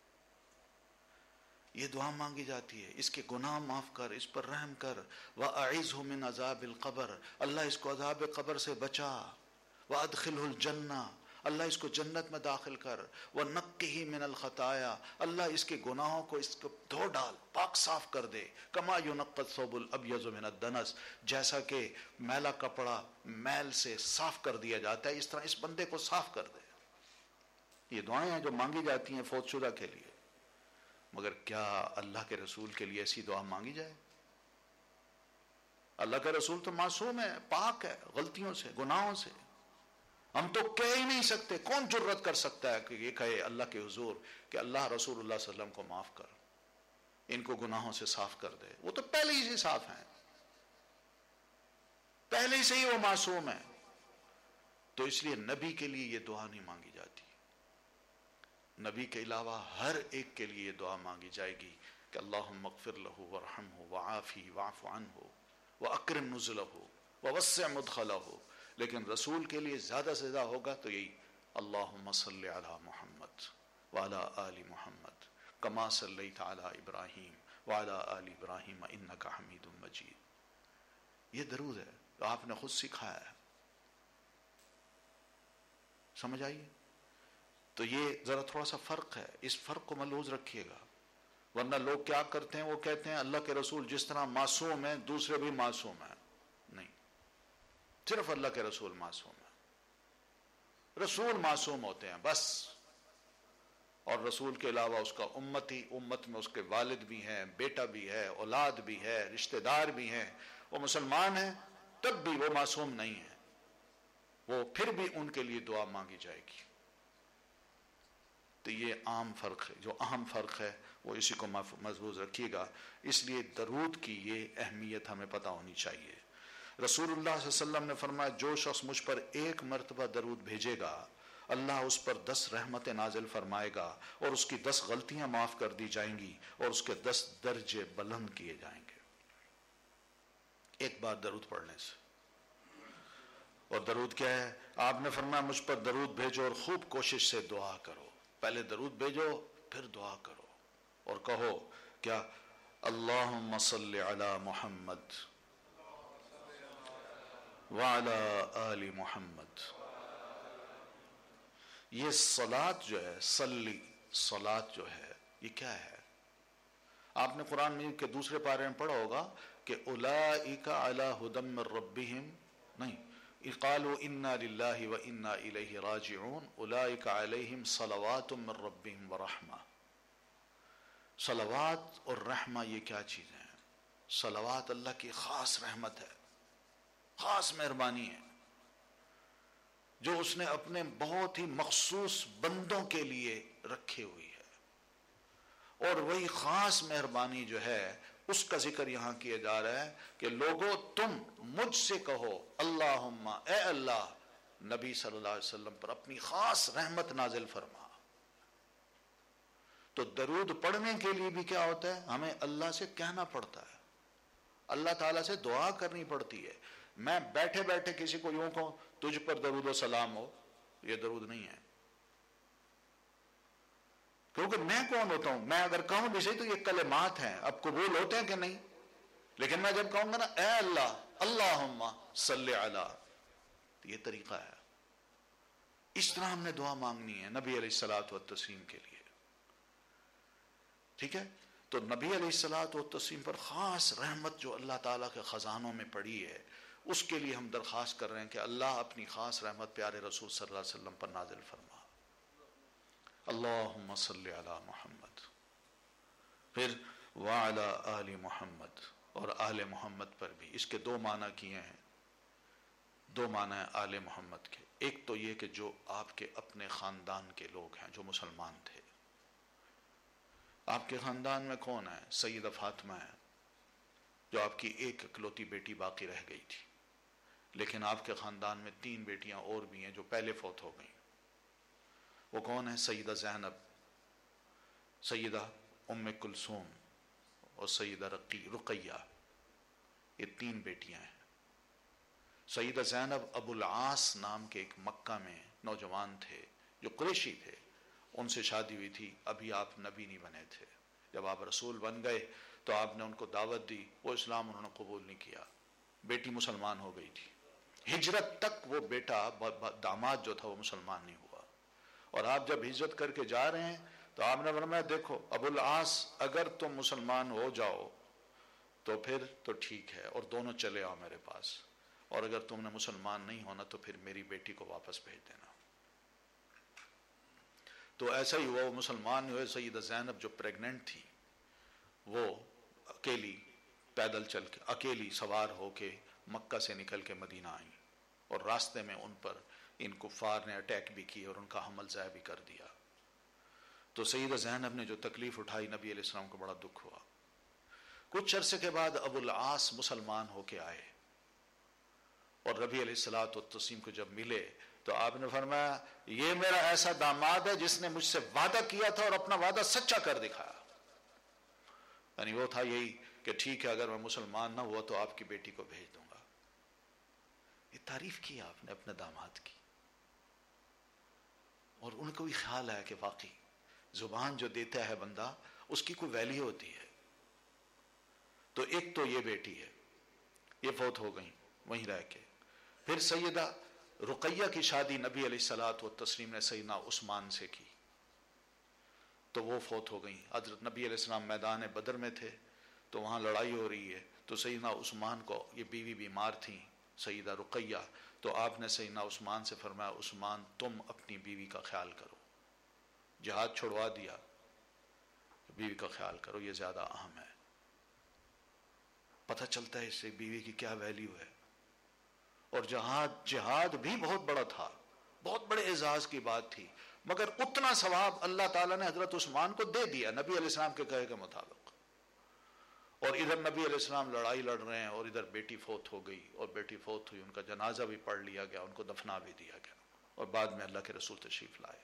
یہ دعا مانگی جاتی ہے، اس کے گناہ معاف کر، اس پر رحم کر. وَأَعِذْهُ مِنْ عَذَابِ الْقَبْرِ، اللہ اس کو عذاب قبر سے بچا. وَأَدْخِلْهُ الْجَنَّةَ، اللہ اس کو جنت میں داخل کر. وَنَقِّهِ مِنَ الْخَطَايَا، اللہ اس کے گناہوں کو اس کو دھو ڈال، پاک صاف کر دے. كَمَا يُنَقَّى الثَّوْبُ الْأَبْيَضُ مِنَ الدَّنَسِ، جیسا کہ میلا کپڑا میل سے صاف کر دیا جاتا ہے، اس طرح اس بندے کو صاف کر دے. یہ دعائیں ہیں جو مانگی جاتی ہیں فوت شدہ کے لیے. مگر کیا اللہ کے رسول کے لیے ایسی دعا مانگی جائے؟ اللہ کا رسول تو معصوم ہے، پاک ہے غلطیوں سے، گناہوں سے. ہم تو کہہ ہی نہیں سکتے. کون جرت کر سکتا ہے کہ یہ کہے اللہ کے حضور کہ اللہ رسول اللہ صلی اللہ علیہ وسلم کو معاف کر، ان کو گناہوں سے صاف کر دے؟ وہ تو پہلے ہی سے صاف ہیں، پہلے ہی سے ہی وہ معصوم ہے. تو اس لیے نبی کے لیے یہ دعا نہیں مانگی جاتی. نبی کے علاوہ ہر ایک کے لیے دعا مانگی جائے گی کہ اللہم اغفر لہ ورحمہ وعافی واعف عنہ واکرم نزلہ ووسع مدخلہ. لیکن رسول کے لیے زیادہ سے زیادہ ہوگا تو یہی اللہم صلی علی محمد وعلی آل محمد کما صلیت علی ابراہیم وعلی آل ابراہیم انک حمید مجید. یہ درود ہے تو آپ نے خود سکھایا ہے. سمجھ آئیے؟ تو یہ ذرا تھوڑا سا فرق ہے، اس فرق کو ملحوظ رکھیے گا. ورنہ لوگ کیا کرتے ہیں، وہ کہتے ہیں اللہ کے رسول جس طرح معصوم ہیں دوسرے بھی معصوم ہیں. نہیں، صرف اللہ کے رسول معصوم ہیں. رسول معصوم ہوتے ہیں بس، اور رسول کے علاوہ اس کا امت میں اس کے والد بھی ہیں، بیٹا بھی ہے، اولاد بھی ہے، رشتہ دار بھی ہیں، وہ مسلمان ہیں تب بھی وہ معصوم نہیں ہیں. وہ پھر بھی ان کے لیے دعا مانگی جائے گی. تو یہ عام فرق ہے. جو اہم فرق ہے وہ اسی کو محفوظ رکھیے گا. اس لیے درود کی یہ اہمیت ہمیں پتہ ہونی چاہیے. رسول اللہ صلی اللہ علیہ وسلم نے فرمایا جو شخص مجھ پر ایک مرتبہ درود بھیجے گا اللہ اس پر 10 رحمتیں نازل فرمائے گا اور اس کی 10 غلطیاں معاف کر دی جائیں گی اور اس کے 10 درجے بلند کیے جائیں گے ایک بار درود پڑھنے سے. اور درود کیا ہے؟ آپ نے فرمایا مجھ پر درود بھیجو اور خوب کوشش سے دعا کرو. پہلے درود بھیجو پھر دعا کرو اور کہو کیا اللہم صلی علی محمد وعلی آل محمد. یہ صلاۃ جو ہے، صلاۃ جو ہے یہ کیا ہے؟ آپ نے قرآن مجید کے دوسرے پارے میں پڑھا ہوگا کہ اولئک علی ھدی من ربہم، نہیں، قالوا انا للہ وانا الیہ راجعون اولئک علیہم صلوات من ربہم ورحمہ. صلوات اور رحمہ یہ کیا چیزیں ہیں؟ صلوات اللہ کی خاص رحمت ہے، خاص مہربانی ہے جو اس نے اپنے بہت ہی مخصوص بندوں کے لیے رکھے ہوئی ہے. اور وہی خاص مہربانی جو ہے اس کا ذکر یہاں کیا جا رہا ہے کہ لوگو تم مجھ سے کہو اللہم، اے اللہ نبی صلی اللہ علیہ وسلم پر اپنی خاص رحمت نازل فرما. تو درود پڑھنے کے لیے بھی کیا ہوتا ہے؟ ہمیں اللہ سے کہنا پڑتا ہے، اللہ تعالیٰ سے دعا کرنی پڑتی ہے. میں بیٹھے بیٹھے کسی کو یوں کہوں تجھ پر درود و سلام ہو، یہ درود نہیں ہے. کیونکہ میں کون ہوتا ہوں؟ میں اگر کہوں بھی صحیح تو یہ کلمات ہیں، اب قبول ہوتے ہیں کہ نہیں. لیکن میں جب کہوں گا نا اے اللہ اللہم صلی علی، تو یہ طریقہ ہے. اس طرح ہم نے دعا مانگنی ہے نبی علیہ الصلوۃ والتسلیم کے لیے. ٹھیک ہے؟ تو نبی علیہ الصلوۃ والتسلیم پر خاص رحمت جو اللہ تعالیٰ کے خزانوں میں پڑی ہے اس کے لیے ہم درخواست کر رہے ہیں کہ اللہ اپنی خاص رحمت پیارے رسول صلی اللہ علیہ وسلم پر نازل فرما. اللہم صلی علی محمد، پھر وعلی آل محمد، اور آل محمد پر بھی. اس کے 2 معنی کیے ہیں، 2 معنی ہیں آل محمد کے. ایک تو یہ کہ جو آپ کے اپنے خاندان کے لوگ ہیں جو مسلمان تھے. آپ کے خاندان میں کون ہے؟ سیدہ فاطمہ ہے جو آپ کی ایک اکلوتی بیٹی باقی رہ گئی تھی. لیکن آپ کے خاندان میں 3 بیٹیاں اور بھی ہیں جو پہلے فوت ہو گئیں. وہ کون ہیں؟ سیدہ زینب، سیدہ ام کلثوم اور سیدہ رقیہ. یہ 3 بیٹیاں ہیں. سیدہ زینب ابو العاص نام کے ایک مکہ میں نوجوان تھے جو قریشی تھے، ان سے شادی ہوئی تھی. ابھی آپ نبی نہیں بنے تھے. جب آپ رسول بن گئے تو آپ نے ان کو دعوت دی، وہ اسلام انہوں نے قبول نہیں کیا. بیٹی مسلمان ہو گئی تھی. ہجرت تک وہ بیٹا داماد جو تھا وہ مسلمان نہیں ہوا. اور آپ جب ہجرت کر کے جا رہے ہیں تو آپ نے فرمایا دیکھو ابو العاص اگر تم مسلمان ہو جاؤ تو پھر تو ٹھیک ہے اور دونوں چلے آؤ میرے پاس، اور اگر تم نے مسلمان نہیں ہونا تو پھر میری بیٹی کو واپس بھیج دینا. تو ایسا ہی ہوا، وہ مسلمان ہوئے. سیدہ زینب جو پریگننٹ تھی وہ اکیلی پیدل چل کے، اکیلی سوار ہو کے مکہ سے نکل کے مدینہ آئیں، اور راستے میں ان پر ان کفار نے اٹیک بھی کی اور ان کا حمل ضائع بھی کر دیا. تو سیدہ زینب نے جو تکلیف اٹھائی، نبی علیہ السلام کو بڑا دکھ ہوا. کچھ عرصے کے بعد ابو العاص مسلمان ہو کے آئے اور نبی علیہ الصلوۃ والتسلیم کو جب ملے تو آپ نے فرمایا یہ میرا ایسا داماد ہے جس نے مجھ سے وعدہ کیا تھا اور اپنا وعدہ سچا کر دکھایا. یعنی وہ تھا یہی کہ ٹھیک ہے اگر میں مسلمان نہ ہوا تو آپ کی بیٹی کو بھیج دوں گا. یہ تعریف کی آپ نے اپنے داماد کی, اور ان کو بھی خیال ہے کہ واقعی زبان جو دیتا ہے بندہ اس کی کوئی ویلیو ہوتی ہے. تو ایک تو یہ بیٹی ہے, یہ فوت ہو گئی وہیں رہ کے. پھر سیدہ رقیہ کی شادی نبی علیہ الصلوۃ والتسلیم نے سیدنا عثمان سے کی, تو وہ فوت ہو گئی. حضرت نبی علیہ السلام میدان بدر میں تھے تو وہاں لڑائی ہو رہی ہے, تو سیدنا عثمان کو یہ بیوی بیمار تھیں سیدہ رقیہ, تو آپ نے سیدنا عثمان سے فرمایا عثمان تم اپنی بیوی کا خیال کرو, جہاد چھڑوا دیا, بیوی کا خیال کرو, یہ زیادہ اہم ہے. پتہ چلتا ہے اس سے بیوی کی کیا ویلیو ہے. اور جہاد بھی بہت بڑا تھا, بہت بڑے اعزاز کی بات تھی, مگر اتنا ثواب اللہ تعالیٰ نے حضرت عثمان کو دے دیا نبی علیہ السلام کے کہے کے مطابق. اور ادھر نبی علیہ السلام لڑائی لڑ رہے ہیں اور ادھر بیٹی فوت ہو گئی, اور بیٹی فوت ہوئی, ان کا جنازہ بھی پڑھ لیا گیا, ان کو دفنا بھی دیا گیا, اور بعد میں اللہ کے رسول تشریف لائے.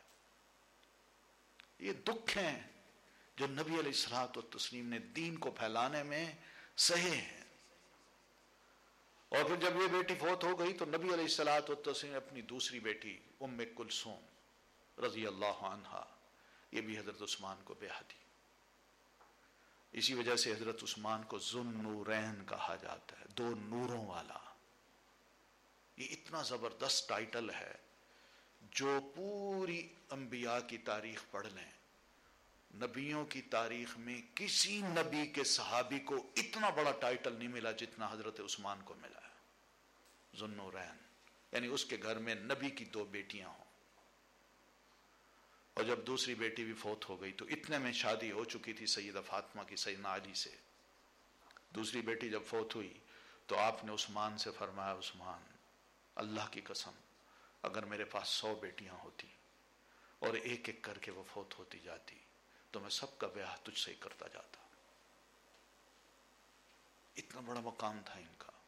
یہ دکھ ہیں جو نبی علیہ الصلوۃ والتسلیم نے دین کو پھیلانے میں سہے ہیں. اور پھر جب یہ بیٹی فوت ہو گئی تو نبی علیہ الصلوۃ والتسلیم نے اپنی دوسری بیٹی ام کلثوم رضی اللہ عنہا, یہ بھی حضرت عثمان کو بیعت دی. اسی وجہ سے حضرت عثمان کو ذو النورین کہا جاتا ہے, دو نوروں والا. یہ اتنا زبردست ٹائٹل ہے جو پوری انبیاء کی تاریخ پڑھ لیں, نبیوں کی تاریخ میں کسی نبی کے صحابی کو اتنا بڑا ٹائٹل نہیں ملا جتنا حضرت عثمان کو ملا ہے, ذو النورین. یعنی اس کے گھر میں نبی کی دو بیٹیاں ہوں. اور جب دوسری بیٹی بھی فوت ہو گئی تو اتنے میں شادی ہو چکی تھی سیدہ فاطمہ کی سیدنا علی سے. دوسری بیٹی جب فوت ہوئی تو آپ نے عثمان سے فرمایا عثمان اللہ کی قسم اگر میرے پاس 100 بیٹیاں ہوتی اور ایک ایک کر کے وہ فوت ہوتی جاتی تو میں سب کا بیاہ تجھ سے ہی کرتا جاتا. اتنا بڑا مقام تھا ان کا.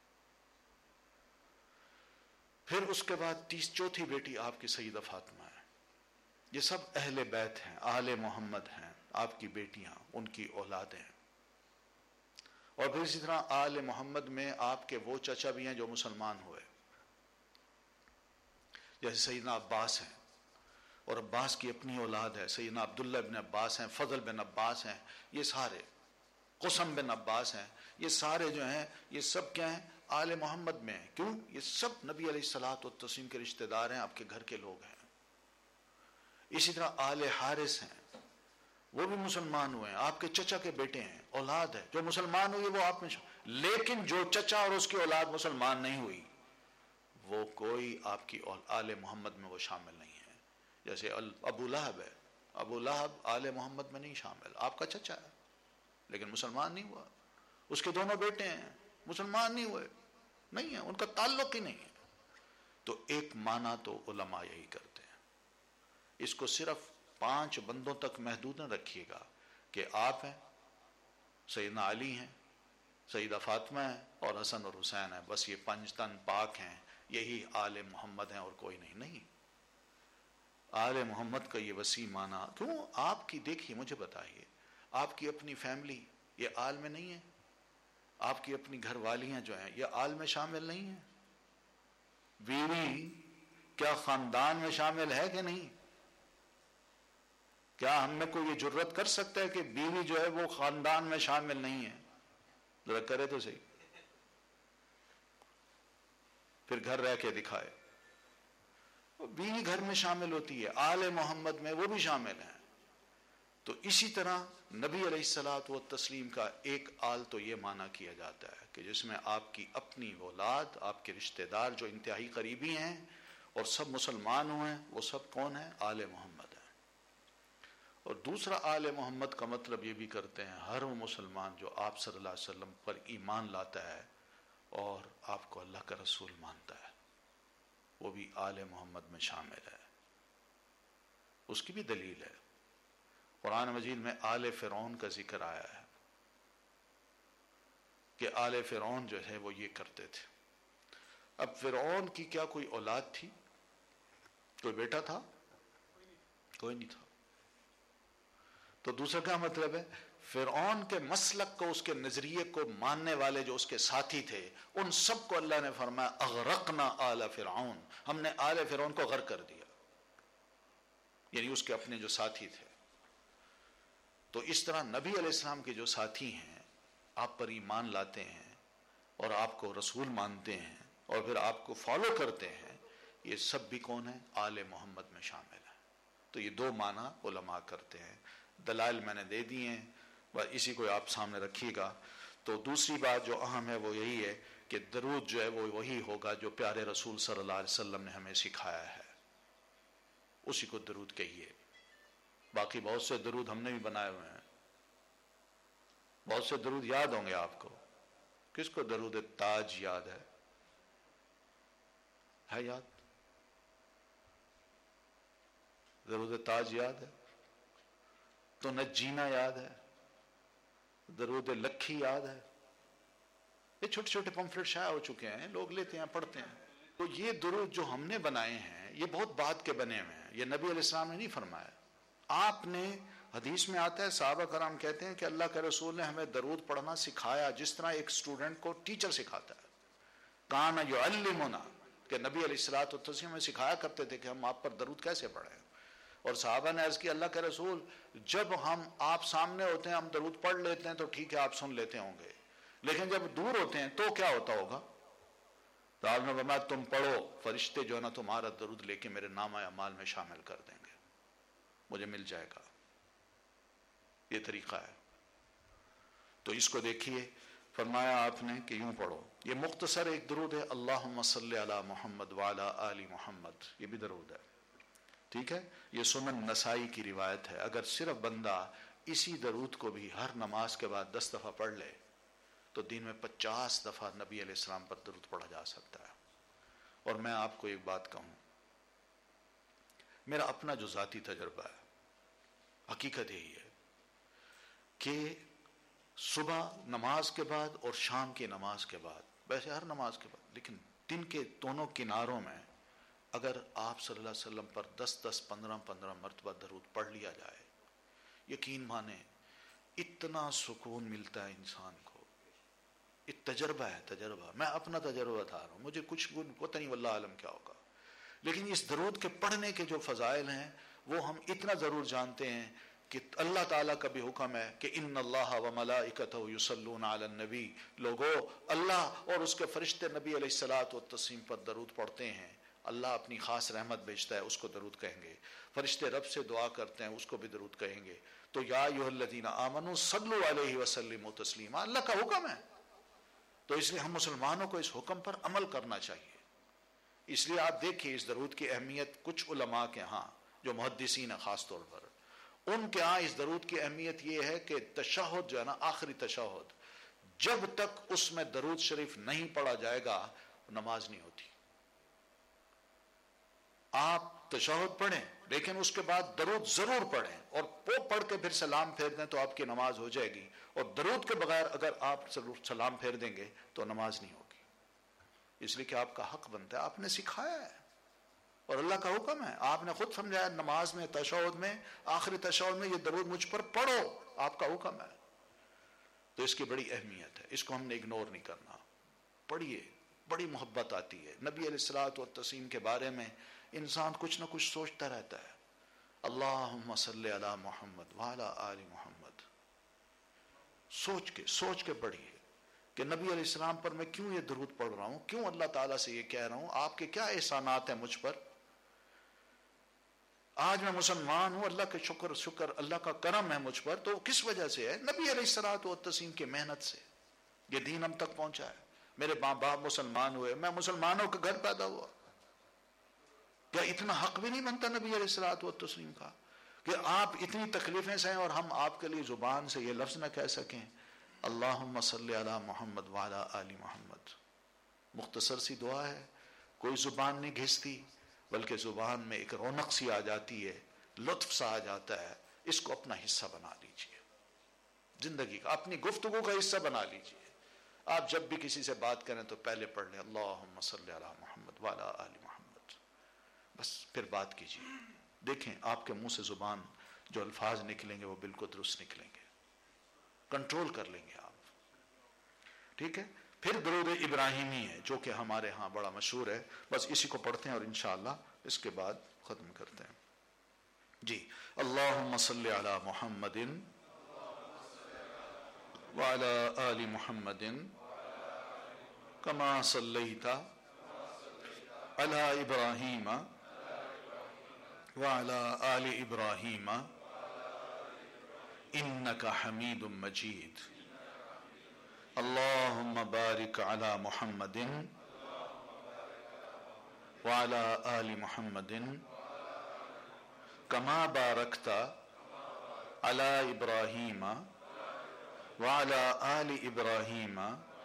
پھر اس کے بعد چوتھی بیٹی آپ کی سیدہ فاطمہ ہے. یہ سب اہل بیت ہیں, آل محمد ہیں, آپ کی بیٹیاں, ان کی اولادیں. اور پھر اسی طرح آل محمد میں آپ کے وہ چچا بھی ہیں جو مسلمان ہوئے, جیسے سیدنا عباس ہیں, اور عباس کی اپنی اولاد ہے, سیدنا عبداللہ بن عباس ہیں, فضل بن عباس ہیں, یہ سارے, قسم بن عباس ہیں, یہ سارے جو ہیں یہ سب کیا ہیں آل محمد میں ہیں. کیوں؟ یہ سب نبی علیہ الصلوۃ والتسلیم کے رشتہ دار ہیں, آپ کے گھر کے لوگ ہیں. اسی طرح آل حارث ہیں, وہ بھی مسلمان ہوئے ہیں, آپ کے چچا کے بیٹے ہیں, اولاد ہے, جو مسلمان ہوئی وہ آپ میں لیکن جو چچا اور اس کی اولاد مسلمان نہیں ہوئی وہ کوئی آپ کی آل محمد میں وہ شامل نہیں ہے. جیسے ابو لہب ہے, ابو لہب آل محمد میں نہیں شامل, آپ کا چچا ہے لیکن مسلمان نہیں ہوا. اس کے دونوں بیٹے ہیں, مسلمان نہیں ہوئے, نہیں ہیں, ان کا تعلق ہی نہیں ہے. تو ایک معنی تو علماء یہی کرتے ہیں. اس کو صرف 5 بندوں تک محدود نہ رکھیے گا کہ آپ ہیں, سیدنا علی ہیں, سیدہ فاطمہ ہیں, اور حسن اور حسین ہیں, بس یہ 5 تن پاک ہیں, یہی آل محمد ہیں اور کوئی نہیں. نہیں, آل محمد کا یہ وسیع معنی. کیوں؟ آپ کی دیکھیے, مجھے بتائیے, آپ کی اپنی فیملی یہ آل میں نہیں ہے؟ آپ کی اپنی گھر والیاں جو ہیں یہ آل میں شامل نہیں ہیں؟ بیوی کیا خاندان میں شامل ہے کہ نہیں؟ کیا ہم میں کوئی یہ جرت کر سکتا ہے کہ بیوی جو ہے وہ خاندان میں شامل نہیں ہے؟ ذرا کرے تو صحیح, پھر گھر رہ کے دکھائے. بیوی گھر میں شامل ہوتی ہے, آل محمد میں وہ بھی شامل ہیں. تو اسی طرح نبی علیہ الصلوۃ والتسلیم کا ایک آل تو یہ معنی کیا جاتا ہے کہ جس میں آپ کی اپنی اولاد, آپ کے رشتہ دار جو انتہائی قریبی ہیں اور سب مسلمان ہوئے ہیں, وہ سب کون ہیں؟ آل محمد ہیں. اور دوسرا آل محمد کا مطلب یہ بھی کرتے ہیں ہر وہ مسلمان جو آپ صلی اللہ علیہ وسلم پر ایمان لاتا ہے اور آپ کو اللہ کا رسول مانتا ہے, وہ بھی آل محمد میں شامل ہے. اس کی بھی دلیل ہے, قرآن مجید میں آل فرعون کا ذکر آیا ہے کہ آل فرعون جو ہے وہ یہ کرتے تھے. اب فرعون کی کیا کوئی اولاد تھی؟ کوئی بیٹا تھا؟ کوئی نہیں تھا. تو دوسرا کیا مطلب ہے؟ فرعون کے مسلک کو، اس کے نظریے کو ماننے والے جو اس کے ساتھی تھے، ان سب کو اللہ نے فرمایا اغرقنا آل فرعون، ہم نے آل فرعون کو غرق کر دیا، یعنی اس کے اپنے جو ساتھی تھے. تو اس طرح نبی علیہ السلام کے جو ساتھی ہیں، آپ پر ایمان لاتے ہیں اور آپ کو رسول مانتے ہیں اور پھر آپ کو فالو کرتے ہیں، یہ سب بھی کون ہیں؟ آل محمد میں شامل ہیں. تو یہ دو معنی علماء کرتے ہیں. دلائل میں نے دے دی ہیں، بس اسی کو آپ سامنے رکھیے گا. تو دوسری بات جو اہم ہے وہ یہی ہے کہ درود جو ہے وہ وہی ہوگا جو پیارے رسول صلی اللہ علیہ وسلم نے ہمیں سکھایا ہے، اسی کو درود کہیے. باقی بہت سے درود ہم نے بھی بنائے ہوئے ہیں، بہت سے درود یاد ہوں گے آپ کو. کس کو درود تاج یاد ہے یاد؟ درود تاج یاد ہے؟ تو نجینا یاد ہے؟ درود لکھی یاد ہے؟ یہ چھوٹے چھوٹے پمفلٹ شائع ہو چکے ہیں، لوگ لیتے ہیں پڑھتے ہیں. تو یہ درود جو ہم نے بنائے ہیں یہ بہت بعد کے بنے ہوئے ہیں، یہ نبی علیہ السلام نے نہیں فرمایا. آپ نے، حدیث میں آتا ہے صحابہ کرام کہتے ہیں کہ اللہ کے رسول نے ہمیں درود پڑھنا سکھایا جس طرح ایک اسٹوڈنٹ کو ٹیچر سکھاتا ہے. کان یعلمنا، کہ نبی علیہ الصلوۃ والتسلیم ہمیں سکھایا کرتے تھے کہ ہم آپ پر درود کیسے پڑھیں. اور صحابہ نے عرض کی اللہ کے رسول جب ہم آپ سامنے ہوتے ہیں ہم درود پڑھ لیتے ہیں تو ٹھیک ہے آپ سن لیتے ہوں گے، لیکن جب دور ہوتے ہیں تو کیا ہوتا ہوگا؟ تو آپ نے فرمایا تم پڑھو، فرشتے جو ہے نا تمہارا درود لے کے میرے نامہ اعمال میں شامل کر دیں گے، مجھے مل جائے گا. یہ طریقہ ہے. تو اس کو دیکھیے، فرمایا آپ نے کہ یوں پڑھو. یہ مختصر ایک درود ہے، اللہم صلی علی محمد وعلی آل محمد، یہ بھی درود ہے. ٹھیک ہے، یہ سنن نسائی کی روایت ہے. اگر صرف بندہ اسی درود کو بھی ہر نماز کے بعد 10 دفعہ پڑھ لے تو دن میں 50 دفعہ نبی علیہ السلام پر درود پڑھا جا سکتا ہے. اور میں آپ کو ایک بات کہوں، میرا اپنا جو ذاتی تجربہ ہے، حقیقت یہی ہے کہ صبح نماز کے بعد اور شام کی نماز کے بعد، ویسے ہر نماز کے بعد، لیکن دن کے دونوں کناروں میں اگر آپ صلی اللہ علیہ وسلم پر 10 15 مرتبہ درود پڑھ لیا جائے، یقین مانے اتنا سکون ملتا ہے انسان کو. ایک تجربہ ہے، تجربہ، میں اپنا تجربہ بتا رہا ہوں، مجھے کچھ پتہ نہیں واللہ عالم کیا ہوگا، لیکن اس درود کے پڑھنے کے جو فضائل ہیں وہ ہم اتنا ضرور جانتے ہیں کہ اللہ تعالیٰ کا بھی حکم ہے کہ ان اللہ و ملائکتہ یصلون علی النبی، لوگو اللہ اور اس کے فرشتے نبی علیہ الصلوۃ والتسلیم پر درود پڑھتے ہیں. اللہ اپنی خاص رحمت بھیجتا ہے، اس کو درود کہیں گے. فرشتے رب سے دعا کرتے ہیں، اس کو بھی درود کہیں گے. تو یا ایھا الذین آمنوا صلوا علیہ وسلموا تسلیما، اللہ کا حکم ہے. تو اس لیے ہم مسلمانوں کو اس حکم پر عمل کرنا چاہیے. اس لیے آپ دیکھیے اس درود کی اہمیت کچھ علماء کے ہاں جو محدثین ہیں خاص طور پر، ان کے ہاں اس درود کی اہمیت یہ ہے کہ تشہد جو ہے نا، آخری تشہد، جب تک اس میں درود شریف نہیں پڑھا جائے گا نماز نہیں ہوتی. آپ تشہد پڑھیں لیکن اس کے بعد درود ضرور پڑھیں، اور وہ پڑھ کے پھر سلام پھیر دیں تو آپ کی نماز ہو جائے گی. اور درود کے بغیر اگر آپ سلام پھیر دیں گے تو نماز نہیں ہوگی. اس لیے کہ آپ کا حق بنتا ہے، آپ نے سکھایا ہے اور اللہ کا حکم ہے. آپ نے خود سمجھایا نماز میں، تشہد میں، آخری تشہد میں یہ درود مجھ پر پڑھو، آپ کا حکم ہے. تو اس کی بڑی اہمیت ہے، اس کو ہم نے اگنور نہیں کرنا. پڑھیے، بڑی محبت آتی ہے. نبی علیہ الصلوۃ والتسلیم کے بارے میں انسان کچھ نہ کچھ سوچتا رہتا ہے. اللہم صلی علی محمد وعلی آل محمد، سوچ کے پڑھیے کہ نبی علیہ السلام پر میں کیوں یہ درود پڑھ رہا ہوں، کیوں اللہ تعالیٰ سے یہ کہہ رہا ہوں، آپ کے کیا احسانات ہیں مجھ پر. آج میں مسلمان ہوں، اللہ کے شکر اللہ کا کرم ہے مجھ پر، تو کس وجہ سے ہے؟ نبی علیہ الصلوۃ والتسلیم کی محنت سے یہ دین ہم تک پہنچا ہے. میرے ماں باپ مسلمان ہوئے، میں مسلمانوں کے گھر پیدا ہوا. کیا اتنا حق بھی نہیں بنتا نبی علیہ الصلوۃ والتسلیم کا کہ آپ اتنی تکلیفیں سہیں اور ہم آپ کے لیے زبان سے یہ لفظ نہ کہہ سکیں اللہم صلی علی محمد وعلی آل محمد. مختصر سی دعا ہے، کوئی زبان نہیں گھستی، بلکہ زبان میں ایک رونق سی آ جاتی ہے، لطف سا آ جاتا ہے. اس کو اپنا حصہ بنا لیجئے، زندگی کا اپنی گفتگو کا حصہ بنا لیجئے. آپ جب بھی کسی سے بات کریں تو پہلے پڑھ لیں اللہم صلی علی محمد وعلی آل محمد. بس پھر بات کیجیے. دیکھیں آپ کے منہ سے زبان جو الفاظ نکلیں گے وہ بالکل درست نکلیں گے, کنٹرول کر لیں گے آپ. ٹھیک ہے. پھر درود ابراہیمی ہے جو کہ ہمارے ہاں بڑا مشہور ہے, بس اسی کو پڑھتے ہیں اور انشاءاللہ اس کے بعد ختم کرتے ہیں. جی, اللہم صلی علی محمد وعلی آل محمد کما صلیت علی ابراہیم وعلی آل ابراہیم انک حمید مجید. اللہم بارک علی محمد وعلی آل محمد کما بارکت علی ابراہیم وعلی آل ابراہیم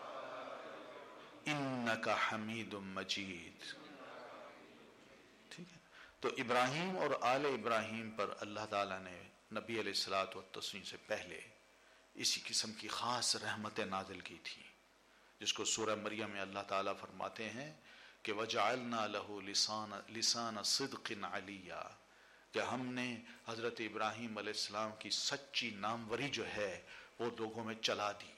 انک حمید مجید. ٹھیک ہے. تو ابراہیم اور آل ابراہیم پر اللہ تعالیٰ نے نبی علیہ الصلوۃ والتسلیم سے پہلے اسی قسم کی خاص رحمتیں نازل کی تھی, جس کو سورہ مریم میں اللہ تعالیٰ فرماتے ہیں کہ وَجَعَلْنَا لَهُ لِسَانَ صِدْقٍ عَلِيًّا, کہ ہم نے حضرت ابراہیم علیہ السلام کی سچی ناموری جو ہے وہ لوگوں میں چلا دی.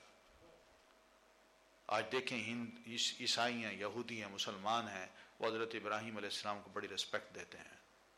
آج دیکھیں ہند عیسائی ہیں, یہودی ہیں, مسلمان ہیں, وہ حضرت ابراہیم علیہ السلام کو بڑی رسپیکٹ دیتے ہیں.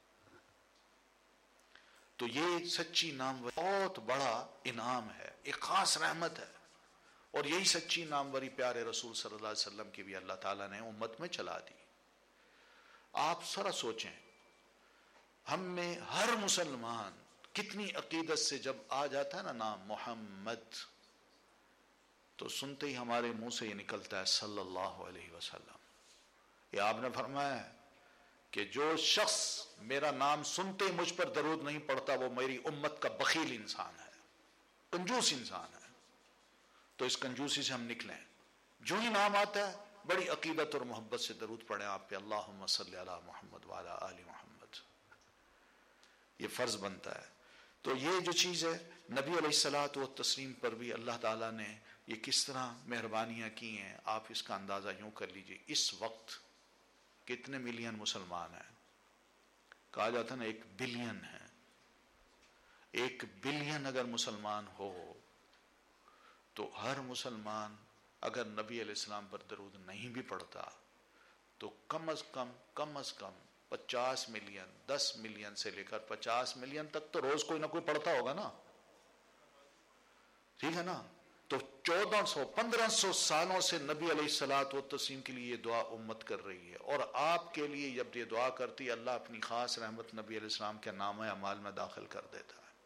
تو یہ سچی ناموری بہت بڑا انعام ہے, ایک خاص رحمت ہے, اور یہی سچی ناموری پیارے رسول صلی اللہ علیہ وسلم کی بھی اللہ تعالیٰ نے امت میں چلا دی. آپ ذرا سوچیں, ہم میں ہر مسلمان کتنی عقیدت سے جب آ جاتا ہے نا نام محمد, تو سنتے ہی ہمارے منہ سے یہ نکلتا ہے صلی اللہ علیہ وسلم. یہ آپ نے فرمایا ہے کہ جو شخص میرا نام سنتے مجھ پر درود نہیں پڑتا وہ میری امت کا بخیل انسان ہے, کنجوس انسان ہے. تو اس کنجوسی سے ہم نکلیں. جو ہی نام آتا ہے بڑی عقیدت اور محبت سے درود پڑھیں آپ پہ, اللہم صلی علی محمد وعلی آل محمد. یہ فرض بنتا ہے. تو یہ جو چیز ہے نبی علیہ الصلوۃ والتسلیم پر بھی اللہ تعالیٰ نے یہ کس طرح مہربانیاں کی ہیں, آپ اس کا اندازہ یوں کر لیجئے. اس وقت کتنے ملین مسلمان ہیں؟ کہا جاتا ہے نا 1 بلین ہے. 1 بلین اگر مسلمان ہو تو ہر مسلمان اگر نبی علیہ السلام پر درود نہیں بھی پڑھتا تو کم از کم 50 ملین, 10 ملین سے لے کر 50 ملین تک تو روز کوئی نہ کوئی پڑھتا ہوگا نا. ٹھیک ہے نا. تو 1400-1500 سالوں سے نبی علیہ الصلوۃ والتسلیم کے لیے یہ دعا امت کر رہی ہے, اور آپ کے لیے جب یہ دعا کرتی ہے اللہ اپنی خاص رحمت نبی علیہ السلام کے نامہ اعمال میں داخل کر دیتا ہے.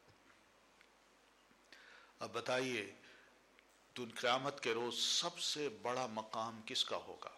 اب بتائیے قیامت کے روز سب سے بڑا مقام کس کا ہوگا؟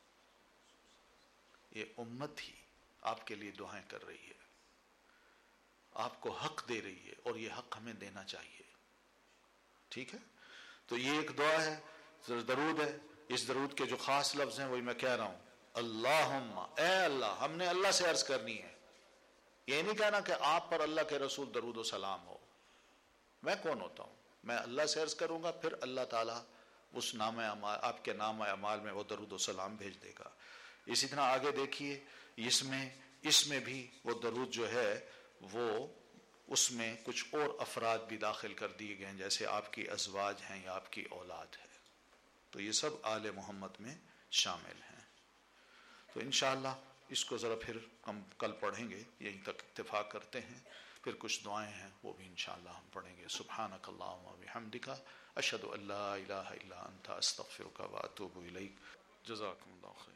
یہ امت ہی آپ کے لیے دعائیں کر رہی ہے, آپ کو حق دے رہی ہے, اور یہ حق ہمیں دینا چاہیے. ٹھیک ہے. تو یہ ایک دعا ہے, درود ہے. اس درود کے جو خاص لفظ ہیں وہی میں کہہ رہا ہوں, اللہم, اے اللہ. ہم نے اللہ سے عرض کرنی ہے, یہ نہیں کہنا کہ آپ پر اللہ کے رسول درود و سلام ہو. میں کون ہوتا ہوں؟ میں اللہ سے عرض کروں گا, پھر اللہ تعالیٰ اس نام اعمال, آپ کے نام اعمال میں وہ درود و سلام بھیج دے گا. اسی طرح آگے دیکھیے, اس میں بھی وہ درود جو ہے وہ اس میں کچھ اور افراد بھی داخل کر دیے گئے ہیں, جیسے آپ کی ازواج ہیں یا آپ کی اولاد ہے. تو یہ سب آل محمد میں شامل ہیں. تو انشاءاللہ اس کو ذرا پھر ہم کل پڑھیں گے, یہیں تک اتفاق کرتے ہیں. پھر کچھ دعائیں ہیں وہ بھی انشاءاللہ ہم پڑھیں گے. سبحانک اللہم و بحمدک اشہد ان لا الہ الا انت استغفرک و اتوب الیک. جزاکم اللہ خیر.